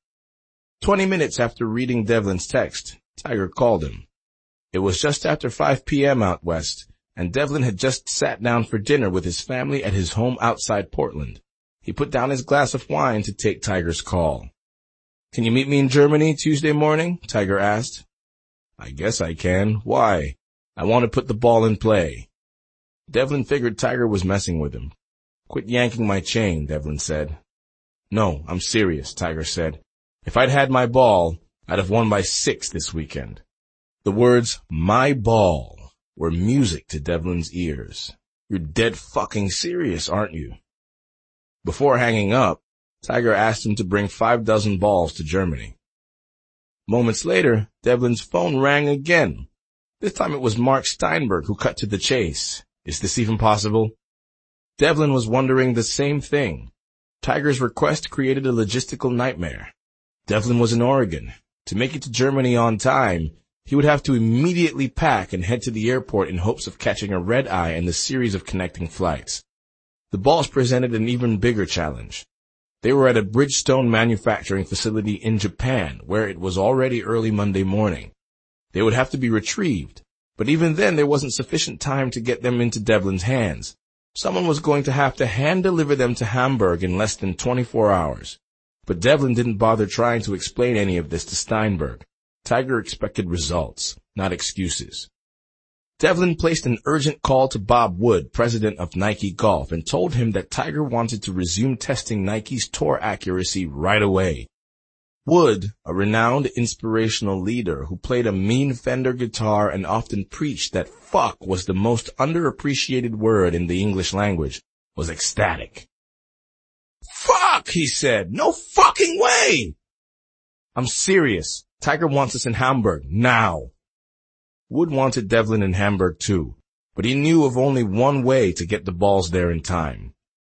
20 minutes after reading Devlin's text, Tiger called him. It was just after 5 p.m. out west, and Devlin had just sat down for dinner with his family at his home outside Portland. He put down his glass of wine to take Tiger's call. "Can you meet me in Germany Tuesday morning?" Tiger asked. "I guess I can. Why?" "I want to put the ball in play." Devlin figured Tiger was messing with him. "Quit yanking my chain," Devlin said. "No, I'm serious," Tiger said. "If I'd had my ball, I'd have won by 6 this weekend." The words, "my ball," were music to Devlin's ears. "You're dead fucking serious, aren't you?" Before hanging up, Tiger asked him to bring 5 dozen balls to Germany. Moments later, Devlin's phone rang again. This time it was Mark Steinberg who cut to the chase. Is this even possible? Devlin was wondering the same thing. Tiger's request created a logistical nightmare. Devlin was in Oregon. To make it to Germany on time, he would have to immediately pack and head to the airport in hopes of catching a red-eye in the series of connecting flights. The balls presented an even bigger challenge. They were at a Bridgestone manufacturing facility in Japan, where it was already early Monday morning. They would have to be retrieved, but even then there wasn't sufficient time to get them into Devlin's hands. Someone was going to have to hand-deliver them to Hamburg in less than 24 hours. But Devlin didn't bother trying to explain any of this to Steinberg. Tiger expected results, not excuses. Devlin placed an urgent call to Bob Wood, president of Nike Golf, and told him that Tiger wanted to resume testing Nike's Tour Accuracy right away. Wood, a renowned inspirational leader who played a mean Fender guitar and often preached that fuck was the most underappreciated word in the English language, was ecstatic. "Fuck," he said. "No fucking way!" "I'm serious. Tiger wants us in Hamburg, now." Wood wanted Devlin in Hamburg too, but he knew of only one way to get the balls there in time.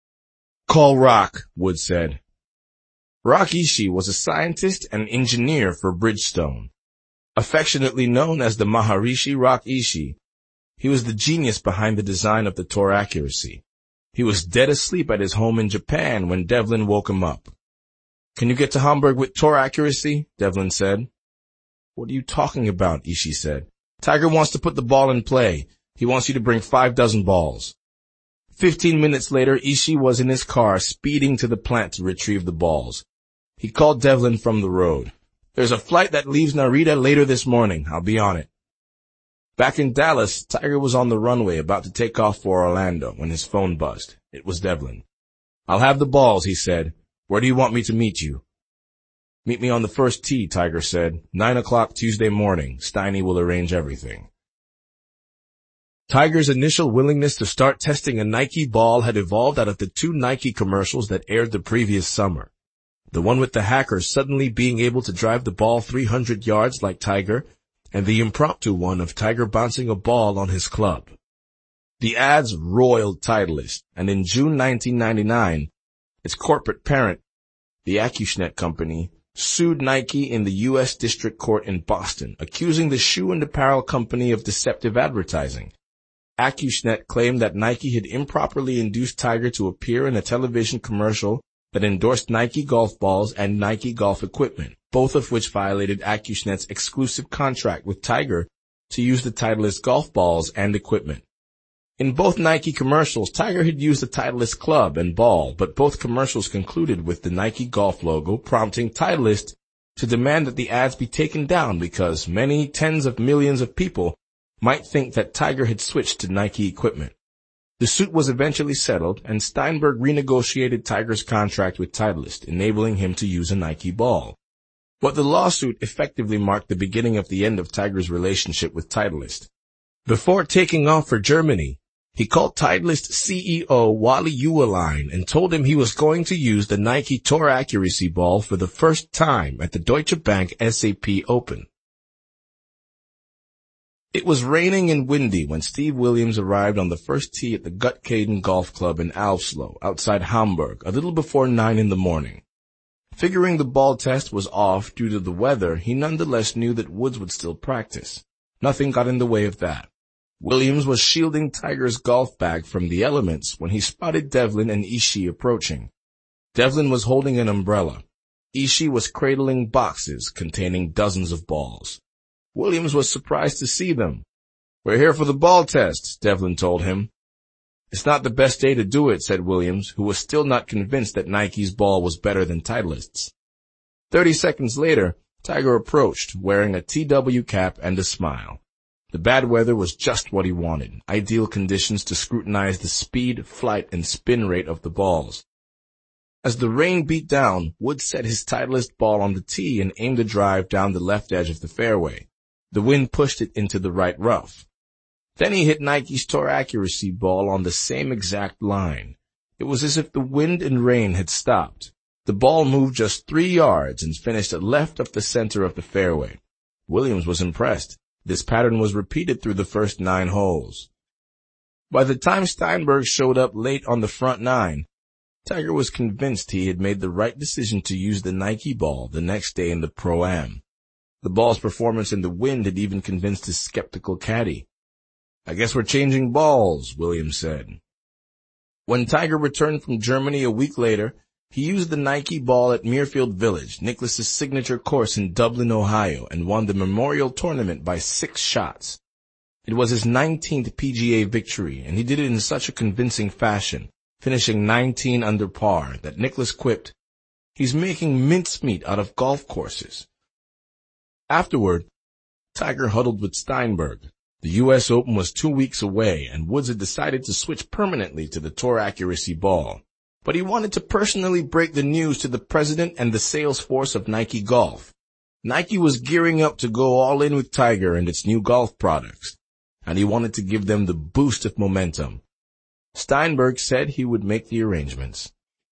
"Call Rock," Wood said. Rock Ishii was a scientist and engineer for Bridgestone. Affectionately known as the Maharishi Rock Ishii, he was the genius behind the design of the Tour Accuracy. He was dead asleep at his home in Japan when Devlin woke him up. "Can you get to Hamburg with Tour Accuracy?" Devlin said. "What are you talking about?" Ishii said. "Tiger wants to put the ball in play. He wants you to bring 5 dozen balls." 15 minutes later, Ishii was in his car speeding to the plant to retrieve the balls. He called Devlin from the road. "There's a flight that leaves Narita later this morning. I'll be on it." Back in Dallas, Tiger was on the runway about to take off for Orlando when his phone buzzed. It was Devlin. "I'll have the balls," he said. "Where do you want me to meet you?" "Meet me on the first tee," Tiger said. 9 o'clock Tuesday morning. Steiny will arrange everything. Tiger's initial willingness to start testing a Nike ball had evolved out of the two Nike commercials that aired the previous summer. The one with the hacker suddenly being able to drive the ball 300 yards like Tiger, and the impromptu one of Tiger bouncing a ball on his club. The ads roiled Titleist, and in June 1999, its corporate parent, the Acushnet Company, sued Nike in the U.S. District Court in Boston, accusing the shoe and apparel company of deceptive advertising. Acushnet claimed that Nike had improperly induced Tiger to appear in a television commercial that endorsed Nike golf balls and Nike golf equipment, both of which violated Acushnet's exclusive contract with Tiger to use the Titleist golf balls and equipment. In both Nike commercials, Tiger had used the Titleist club and ball, but both commercials concluded with the Nike golf logo, prompting Titleist to demand that the ads be taken down because many tens of millions of people might think that Tiger had switched to Nike equipment. The suit was eventually settled, and Steinberg renegotiated Tiger's contract with Titleist, enabling him to use a Nike ball. But the lawsuit effectively marked the beginning of the end of Tiger's relationship with Titleist. Before taking off for Germany, he called Titleist CEO Wally Uehlein and told him he was going to use the Nike Tour Accuracy ball for the first time at the Deutsche Bank SAP Open. It was raining and windy when Steve Williams arrived on the first tee at the Gutkaden Golf Club in Alfsloh, outside Hamburg, a little before 9 in the morning. Figuring the ball test was off due to the weather, he nonetheless knew that Woods would still practice. Nothing got in the way of that. Williams was shielding Tiger's golf bag from the elements when he spotted Devlin and Ishii approaching. Devlin was holding an umbrella. Ishii was cradling boxes containing dozens of balls. Williams was surprised to see them. "We're here for the ball test," Devlin told him. "It's not the best day to do it," said Williams, who was still not convinced that Nike's ball was better than Titleist's. 30 seconds later, Tiger approached, wearing a TW cap and a smile. The bad weather was just what he wanted, ideal conditions to scrutinize the speed, flight, and spin rate of the balls. As the rain beat down, Woods set his Titleist ball on the tee and aimed a drive down the left edge of the fairway. The wind pushed it into the right rough. Then he hit Nike's Tour Accuracy ball on the same exact line. It was as if the wind and rain had stopped. The ball moved just 3 yards and finished at left of the center of the fairway. Williams was impressed. This pattern was repeated through the first 9 holes. By the time Steinberg showed up late on the front 9, Tiger was convinced he had made the right decision to use the Nike ball the next day in the Pro-Am. The ball's performance in the wind had even convinced his skeptical caddy. "I guess we're changing balls," Williams said. When Tiger returned from Germany a week later, he used the Nike ball at Muirfield Village, Nicklaus's signature course in Dublin, Ohio, and won the Memorial Tournament by 6 shots. It was his 19th PGA victory, and he did it in such a convincing fashion, finishing 19 under par, that Nicklaus quipped, "He's making mincemeat out of golf courses." Afterward, Tiger huddled with Steinberg. The U.S. Open was 2 weeks away, and Woods had decided to switch permanently to the Tour Accuracy ball. But he wanted to personally break the news to the president and the sales force of Nike Golf. Nike was gearing up to go all in with Tiger and its new golf products, and he wanted to give them the boost of momentum. Steinberg said he would make the arrangements.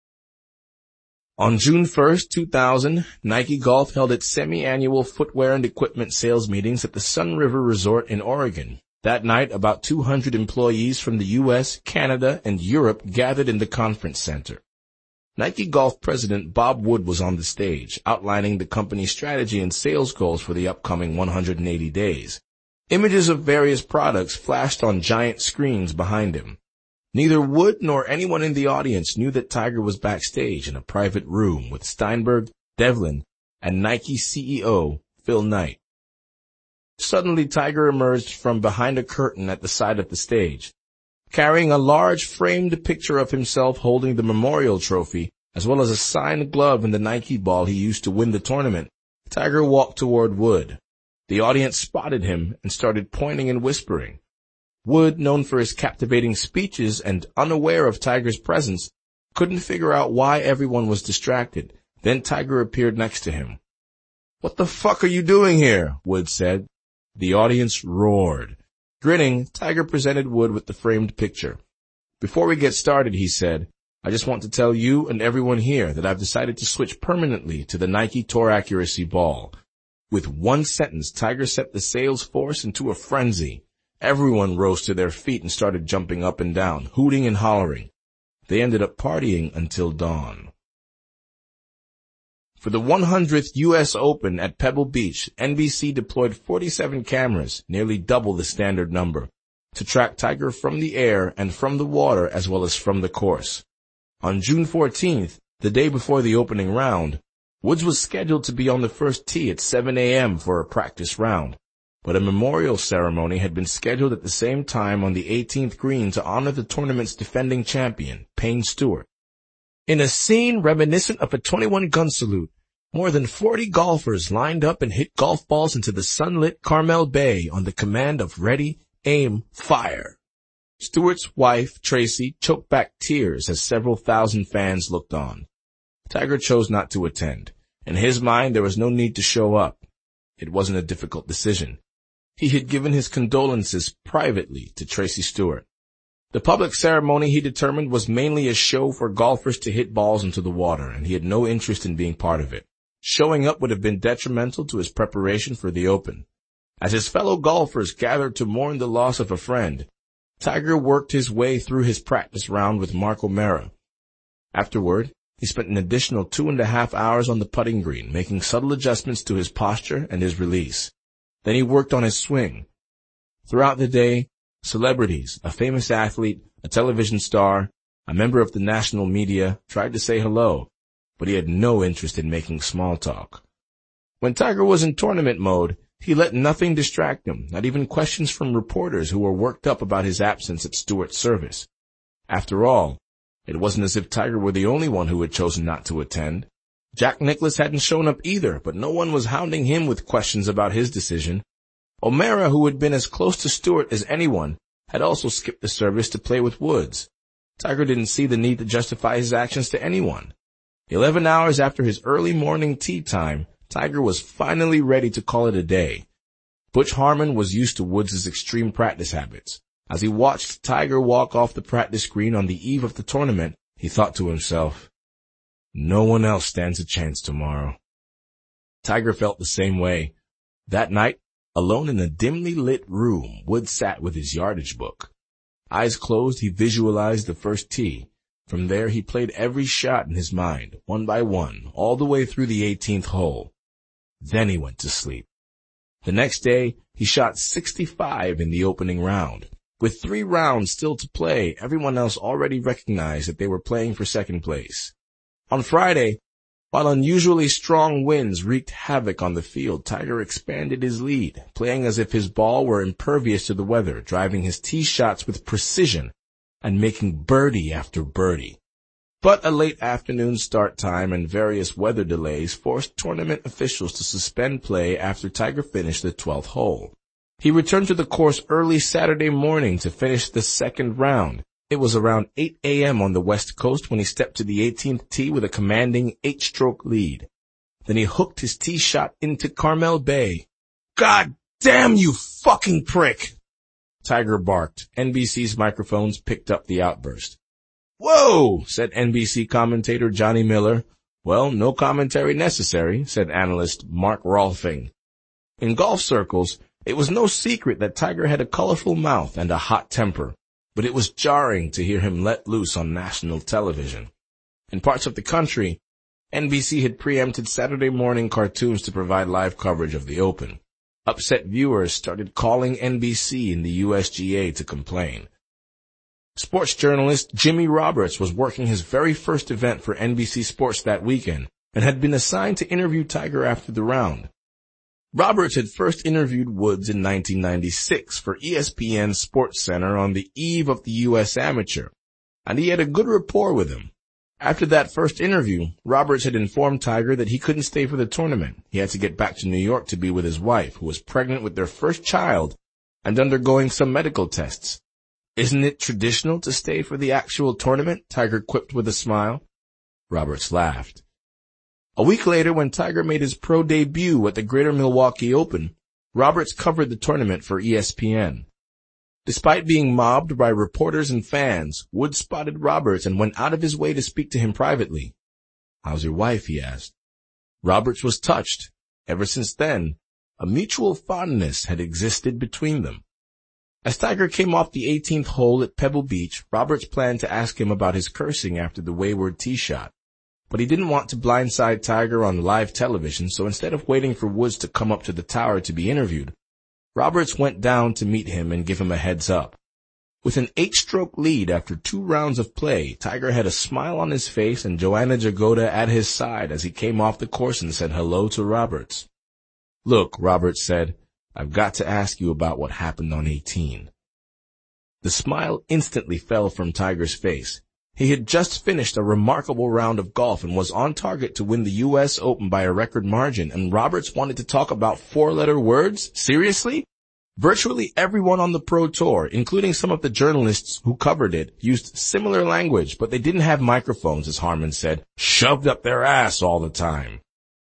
On June 1st, 2000, Nike Golf held its semi-annual footwear and equipment sales meetings at the Sun River Resort in Oregon. That night, about 200 employees from the U.S., Canada, and Europe gathered in the conference center. Nike Golf president Bob Wood was on the stage, outlining the company's strategy and sales goals for the upcoming 180 days. Images of various products flashed on giant screens behind him. Neither Wood nor anyone in the audience knew that Tiger was backstage in a private room with Steinberg, Devlin, and Nike CEO Phil Knight. Suddenly, Tiger emerged from behind a curtain at the side of the stage. Carrying a large framed picture of himself holding the memorial trophy, as well as a signed glove and the Nike ball he used to win the tournament, Tiger walked toward Wood. The audience spotted him and started pointing and whispering. Wood, known for his captivating speeches and unaware of Tiger's presence, couldn't figure out why everyone was distracted. Then Tiger appeared next to him. "What the fuck are you doing here?" Wood said. The audience roared. Grinning, Tiger presented Wood with the framed picture. "Before we get started," he said, "I just want to tell you and everyone here that I've decided to switch permanently to the Nike Tour Accuracy ball." With one sentence, Tiger set the sales force into a frenzy. Everyone rose to their feet and started jumping up and down, hooting and hollering. They ended up partying until dawn. For the 100th U.S. Open at Pebble Beach, NBC deployed 47 cameras, nearly double the standard number, to track Tiger from the air and from the water as well as from the course. On June 14th, the day before the opening round, Woods was scheduled to be on the first tee at 7 a.m. for a practice round, but a memorial ceremony had been scheduled at the same time on the 18th green to honor the tournament's defending champion, Payne Stewart. In a scene reminiscent of a 21-gun salute, more than 40 golfers lined up and hit golf balls into the sunlit Carmel Bay on the command of "Ready, Aim, Fire." Stewart's wife, Tracy, choked back tears as several thousand fans looked on. Tiger chose not to attend. In his mind, there was no need to show up. It wasn't a difficult decision. He had given his condolences privately to Tracy Stewart. The public ceremony, he determined, was mainly a show for golfers to hit balls into the water, and he had no interest in being part of it. Showing up would have been detrimental to his preparation for the Open. As his fellow golfers gathered to mourn the loss of a friend, Tiger worked his way through his practice round with Mark O'Meara. Afterward, he spent an additional 2.5 hours on the putting green, making subtle adjustments to his posture and his release. Then he worked on his swing. Throughout the day, celebrities, a famous athlete, a television star, a member of the national media, tried to say hello, but he had no interest in making small talk. When Tiger was in tournament mode, he let nothing distract him, not even questions from reporters who were worked up about his absence at Stewart's service. After all, it wasn't as if Tiger were the only one who had chosen not to attend. Jack Nicklaus hadn't shown up either, but no one was hounding him with questions about his decision. O'Meara, who had been as close to Stewart as anyone, had also skipped the service to play with Woods. Tiger didn't see the need to justify his actions to anyone. 11 hours after his early morning tee time, Tiger was finally ready to call it a day. Butch Harmon was used to Woods' extreme practice habits. As he watched Tiger walk off the practice green on the eve of the tournament, he thought to himself, "No one else stands a chance tomorrow." Tiger felt the same way. That night, alone in a dimly lit room, Woods sat with his yardage book. Eyes closed, he visualized the first tee. From there, he played every shot in his mind, one by one, all the way through the 18th hole. Then he went to sleep. The next day, he shot 65 in the opening round. With 3 rounds still to play, everyone else already recognized that they were playing for second place. On Friday, while unusually strong winds wreaked havoc on the field, Tiger expanded his lead, playing as if his ball were impervious to the weather, driving his tee shots with precision and making birdie after birdie. But a late afternoon start time and various weather delays forced tournament officials to suspend play after Tiger finished the 12th hole. He returned to the course early Saturday morning to finish the second round. It was around 8 a.m. on the West Coast when he stepped to the 18th tee with a commanding 8-stroke lead. Then he hooked his tee shot into Carmel Bay. "God damn you fucking prick!" Tiger barked. NBC's microphones picked up the outburst. "Whoa!" said NBC commentator Johnny Miller. "Well, no commentary necessary," said analyst Mark Rolfing. In golf circles, it was no secret that Tiger had a colorful mouth and a hot temper, but it was jarring to hear him let loose on national television. In parts of the country, NBC had preempted Saturday morning cartoons to provide live coverage of the Open. Upset viewers started calling NBC and the USGA to complain. Sports journalist Jimmy Roberts was working his very first event for NBC Sports that weekend and had been assigned to interview Tiger after the round. Roberts had first interviewed Woods in 1996 for ESPN's SportsCenter on the eve of the U.S. Amateur, and he had a good rapport with him. After that first interview, Roberts had informed Tiger that he couldn't stay for the tournament. He had to get back to New York to be with his wife, who was pregnant with their first child and undergoing some medical tests. "Isn't it traditional to stay for the actual tournament?" Tiger quipped with a smile. Roberts laughed. A week later, when Tiger made his pro debut at the Greater Milwaukee Open, Roberts covered the tournament for ESPN. Despite being mobbed by reporters and fans, Woods spotted Roberts and went out of his way to speak to him privately. "How's your wife?" he asked. Roberts was touched. Ever since then, a mutual fondness had existed between them. As Tiger came off the 18th hole at Pebble Beach, Roberts planned to ask him about his cursing after the wayward tee shot. But he didn't want to blindside Tiger on live television, so instead of waiting for Woods to come up to the tower to be interviewed, Roberts went down to meet him and give him a heads up. With an 8-stroke lead after 2 rounds of play, Tiger had a smile on his face and Joanna Jagoda at his side as he came off the course and said hello to Roberts. "Look," Roberts said, "I've got to ask you about what happened on 18. The smile instantly fell from Tiger's face. He had just finished a remarkable round of golf and was on target to win the U.S. Open by a record margin, and Roberts wanted to talk about 4-letter words? Seriously? Virtually everyone on the Pro Tour, including some of the journalists who covered it, used similar language, but they didn't have microphones, as Harmon said, shoved up their ass all the time.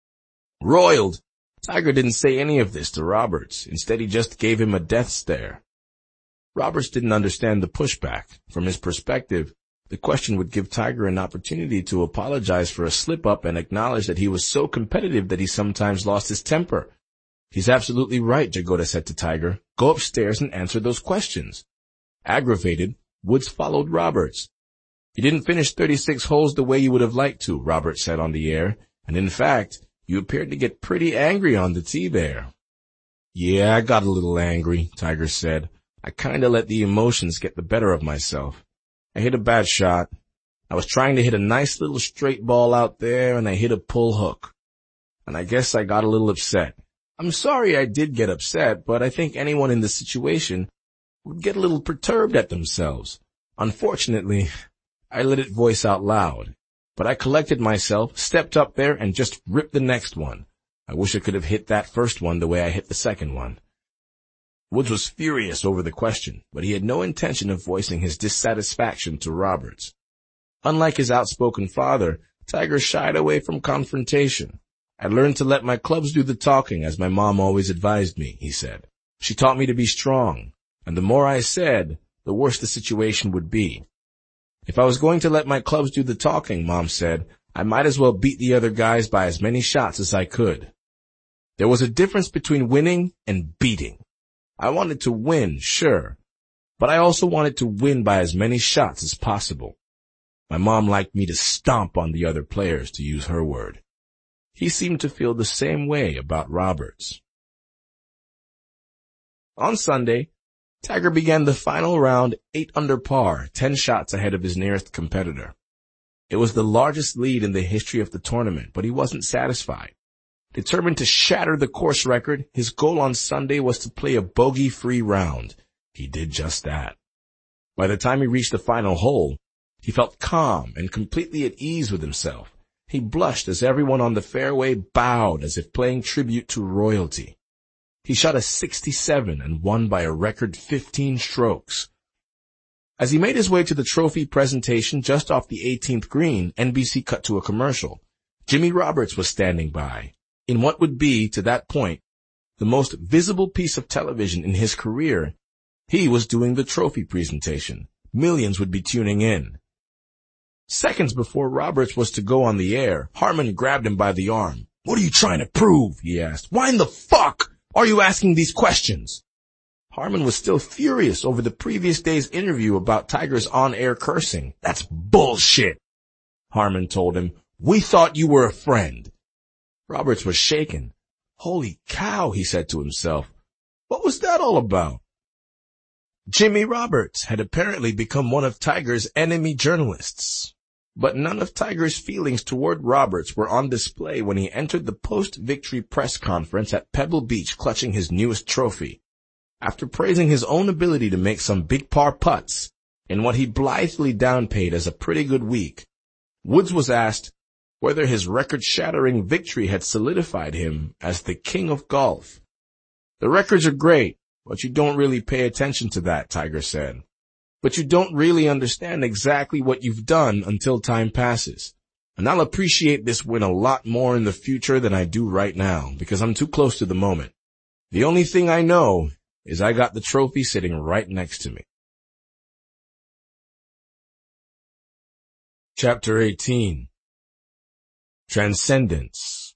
Roiled, Tiger didn't say any of this to Roberts. Instead, he just gave him a death stare. Roberts didn't understand the pushback. From his perspective, the question would give Tiger an opportunity to apologize for a slip-up and acknowledge that he was so competitive that he sometimes lost his temper. "He's absolutely right," Jagoda said to Tiger. "Go upstairs and answer those questions." Aggravated, Woods followed Roberts. "You didn't finish 36 holes the way you would have liked to," Roberts said on the air, "and in fact, you appeared to get pretty angry on the tee there." "Yeah, I got a little angry," Tiger said. "I kinda let the emotions get the better of myself. I hit a bad shot. I was trying to hit a nice little straight ball out there, and I hit a pull hook. And I guess I got a little upset. I'm sorry I did get upset, but I think anyone in this situation would get a little perturbed at themselves. Unfortunately, I let it voice out loud. But I collected myself, stepped up there, and just ripped the next one. I wish I could have hit that first one the way I hit the second one." Woods was furious over the question, but he had no intention of voicing his dissatisfaction to Roberts. Unlike his outspoken father, Tiger shied away from confrontation. "I learned to let my clubs do the talking, as my mom always advised me," he said. "She taught me to be strong, and the more I said, the worse the situation would be. If I was going to let my clubs do the talking," Mom said, "I might as well beat the other guys by as many shots as I could." There was a difference between winning and beating. I wanted to win, sure, but I also wanted to win by as many shots as possible. My mom liked me to stomp on the other players, to use her word. He seemed to feel the same way about Roberts. On Sunday, Tiger began the final round 8 under par, 10 shots ahead of his nearest competitor. It was the largest lead in the history of the tournament, but he wasn't satisfied. Determined to shatter the course record, his goal on Sunday was to play a bogey-free round. He did just that. By the time he reached the final hole, he felt calm and completely at ease with himself. He blushed as everyone on the fairway bowed as if paying tribute to royalty. He shot a 67 and won by a record 15 strokes. As he made his way to the trophy presentation just off the 18th green, NBC cut to a commercial. Jimmy Roberts was standing by. In what would be, to that point, the most visible piece of television in his career, he was doing the trophy presentation. Millions would be tuning in. Seconds before Roberts was to go on the air, Harmon grabbed him by the arm. "What are you trying to prove?" he asked. "Why in the fuck are you asking these questions?" Harmon was still furious over the previous day's interview about Tiger's on-air cursing. "That's bullshit," Harmon told him. "We thought you were a friend." Roberts was shaken. "Holy cow," he said to himself. "What was that all about?" Jimmy Roberts had apparently become one of Tiger's enemy journalists. But none of Tiger's feelings toward Roberts were on display when he entered the post-victory press conference at Pebble Beach clutching his newest trophy. After praising his own ability to make some big par putts in what he blithely downplayed as a pretty good week, Woods was asked whether his record-shattering victory had solidified him as the king of golf. "The records are great, but you don't really pay attention to that," Tiger said. "But you don't really understand exactly what you've done until time passes. And I'll appreciate this win a lot more in the future than I do right now, because I'm too close to the moment. The only thing I know is I got the trophy sitting right next to me. Chapter 18. Transcendence.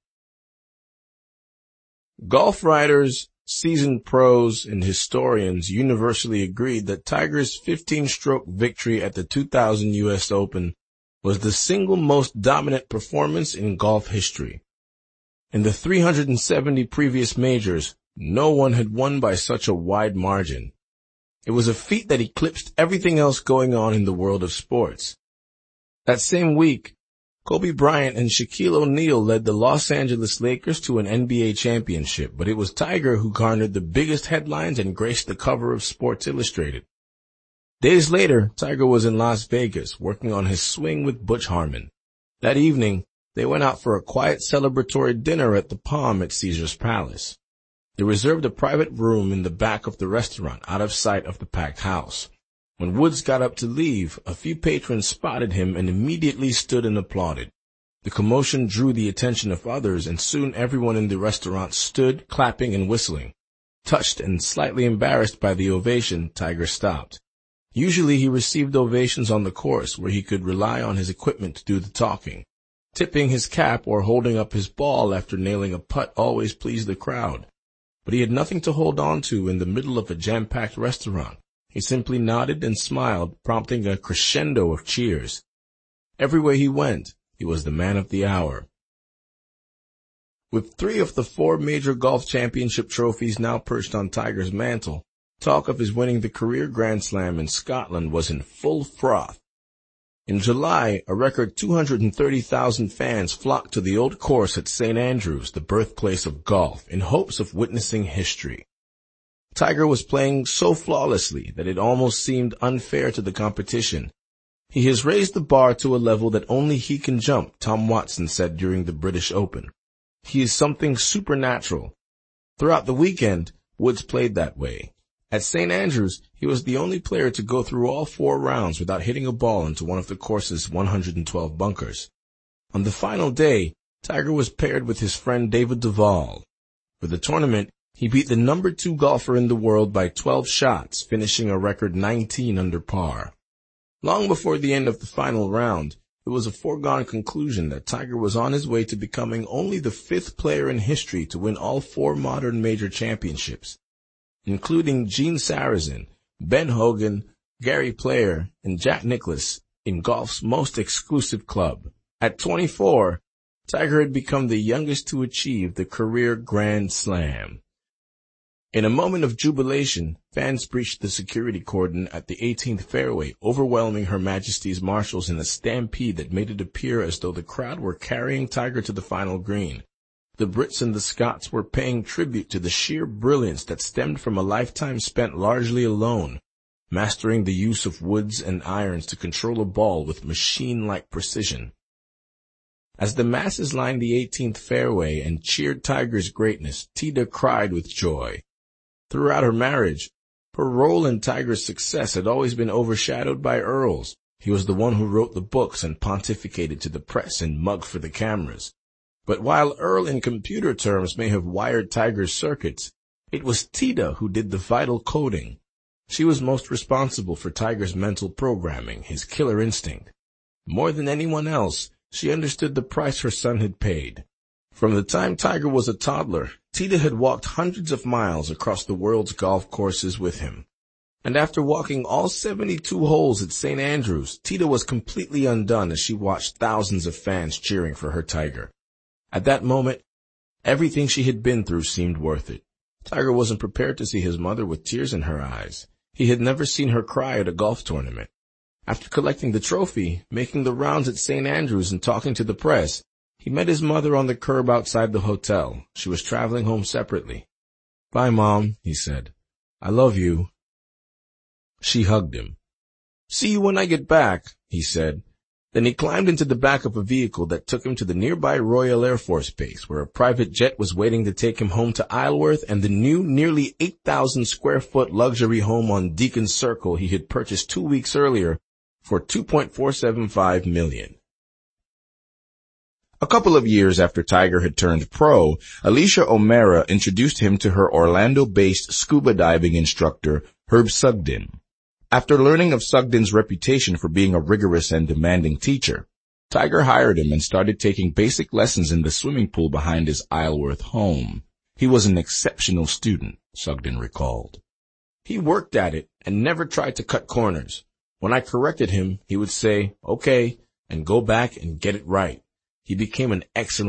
Golf writers, seasoned pros, and historians universally agreed that Tiger's 15-stroke victory at the 2000 U.S. Open was the single most dominant performance in golf history. In the 370 previous majors, no one had won by such a wide margin. It was a feat that eclipsed everything else going on in the world of sports. That same week, Kobe Bryant and Shaquille O'Neal led the Los Angeles Lakers to an NBA championship, but it was Tiger who garnered the biggest headlines and graced the cover of Sports Illustrated. Days later, Tiger was in Las Vegas working on his swing with Butch Harmon. That evening, they went out for a quiet celebratory dinner at the Palm at Caesar's Palace. They reserved a private room in the back of the restaurant, out of sight of the packed house. When Woods got up to leave, a few patrons spotted him and immediately stood and applauded. The commotion drew the attention of others, and soon everyone in the restaurant stood, clapping and whistling. Touched and slightly embarrassed by the ovation, Tiger stopped. Usually he received ovations on the course, where he could rely on his equipment to do the talking. Tipping his cap or holding up his ball after nailing a putt always pleased the crowd. But he had nothing to hold on to in the middle of a jam-packed restaurant. He simply nodded and smiled, prompting a crescendo of cheers. Everywhere he went, he was the man of the hour. With 3 of the 4 major golf championship trophies now perched on Tiger's mantle, talk of his winning the career Grand Slam in Scotland was in full froth. In July, a record 230,000 fans flocked to the old course at St. Andrews, the birthplace of golf, in hopes of witnessing history. Tiger was playing so flawlessly that it almost seemed unfair to the competition. He has raised the bar to a level that only he can jump, Tom Watson said during the British Open. He is something supernatural. Throughout the weekend, Woods played that way. At St. Andrews, he was the only player to go through all 4 rounds without hitting a ball into one of the course's 112 bunkers. On the final day, Tiger was paired with his friend David Duval. For the tournament, he beat the number 2 golfer in the world by 12 shots, finishing a record 19 under par. Long before the end of the final round, it was a foregone conclusion that Tiger was on his way to becoming only the 5th player in history to win all 4 modern major championships, including Gene Sarazen, Ben Hogan, Gary Player, and Jack Nicklaus in golf's most exclusive club. At 24, Tiger had become the youngest to achieve the career Grand Slam. In a moment of jubilation, fans breached the security cordon at the 18th fairway, overwhelming Her Majesty's marshals in a stampede that made it appear as though the crowd were carrying Tiger to the final green. The Brits and the Scots were paying tribute to the sheer brilliance that stemmed from a lifetime spent largely alone, mastering the use of woods and irons to control a ball with machine-like precision. As the masses lined the 18th fairway and cheered Tiger's greatness, Tita cried with joy. Throughout her marriage, her role in Tiger's success had always been overshadowed by Earl's. He was the one who wrote the books and pontificated to the press and mugged for the cameras. But while Earl in computer terms may have wired Tiger's circuits, it was Tita who did the vital coding. She was most responsible for Tiger's mental programming, his killer instinct. More than anyone else, she understood the price her son had paid. From the time Tiger was a toddler, Tita had walked hundreds of miles across the world's golf courses with him. And after walking all 72 holes at St. Andrews, Tita was completely undone as she watched thousands of fans cheering for her Tiger. At that moment, everything she had been through seemed worth it. Tiger wasn't prepared to see his mother with tears in her eyes. He had never seen her cry at a golf tournament. After collecting the trophy, making the rounds at St. Andrews, and talking to the press, he met his mother on the curb outside the hotel. She was traveling home separately. "Bye, Mom," he said. "I love you." She hugged him. "See you when I get back," he said. Then he climbed into the back of a vehicle that took him to the nearby Royal Air Force Base, where a private jet was waiting to take him home to Isleworth and the new, nearly 8,000-square-foot luxury home on Deacon's Circle he had purchased 2 weeks earlier for $2.475 million. A couple of years after Tiger had turned pro, Alicia O'Mara introduced him to her Orlando-based scuba diving instructor, Herb Sugden. After learning of Sugden's reputation for being a rigorous and demanding teacher, Tiger hired him and started taking basic lessons in the swimming pool behind his Isleworth home. He was an exceptional student, Sugden recalled. He worked at it and never tried to cut corners. When I corrected him, he would say, "Okay," and go back and get it right. He became an excellent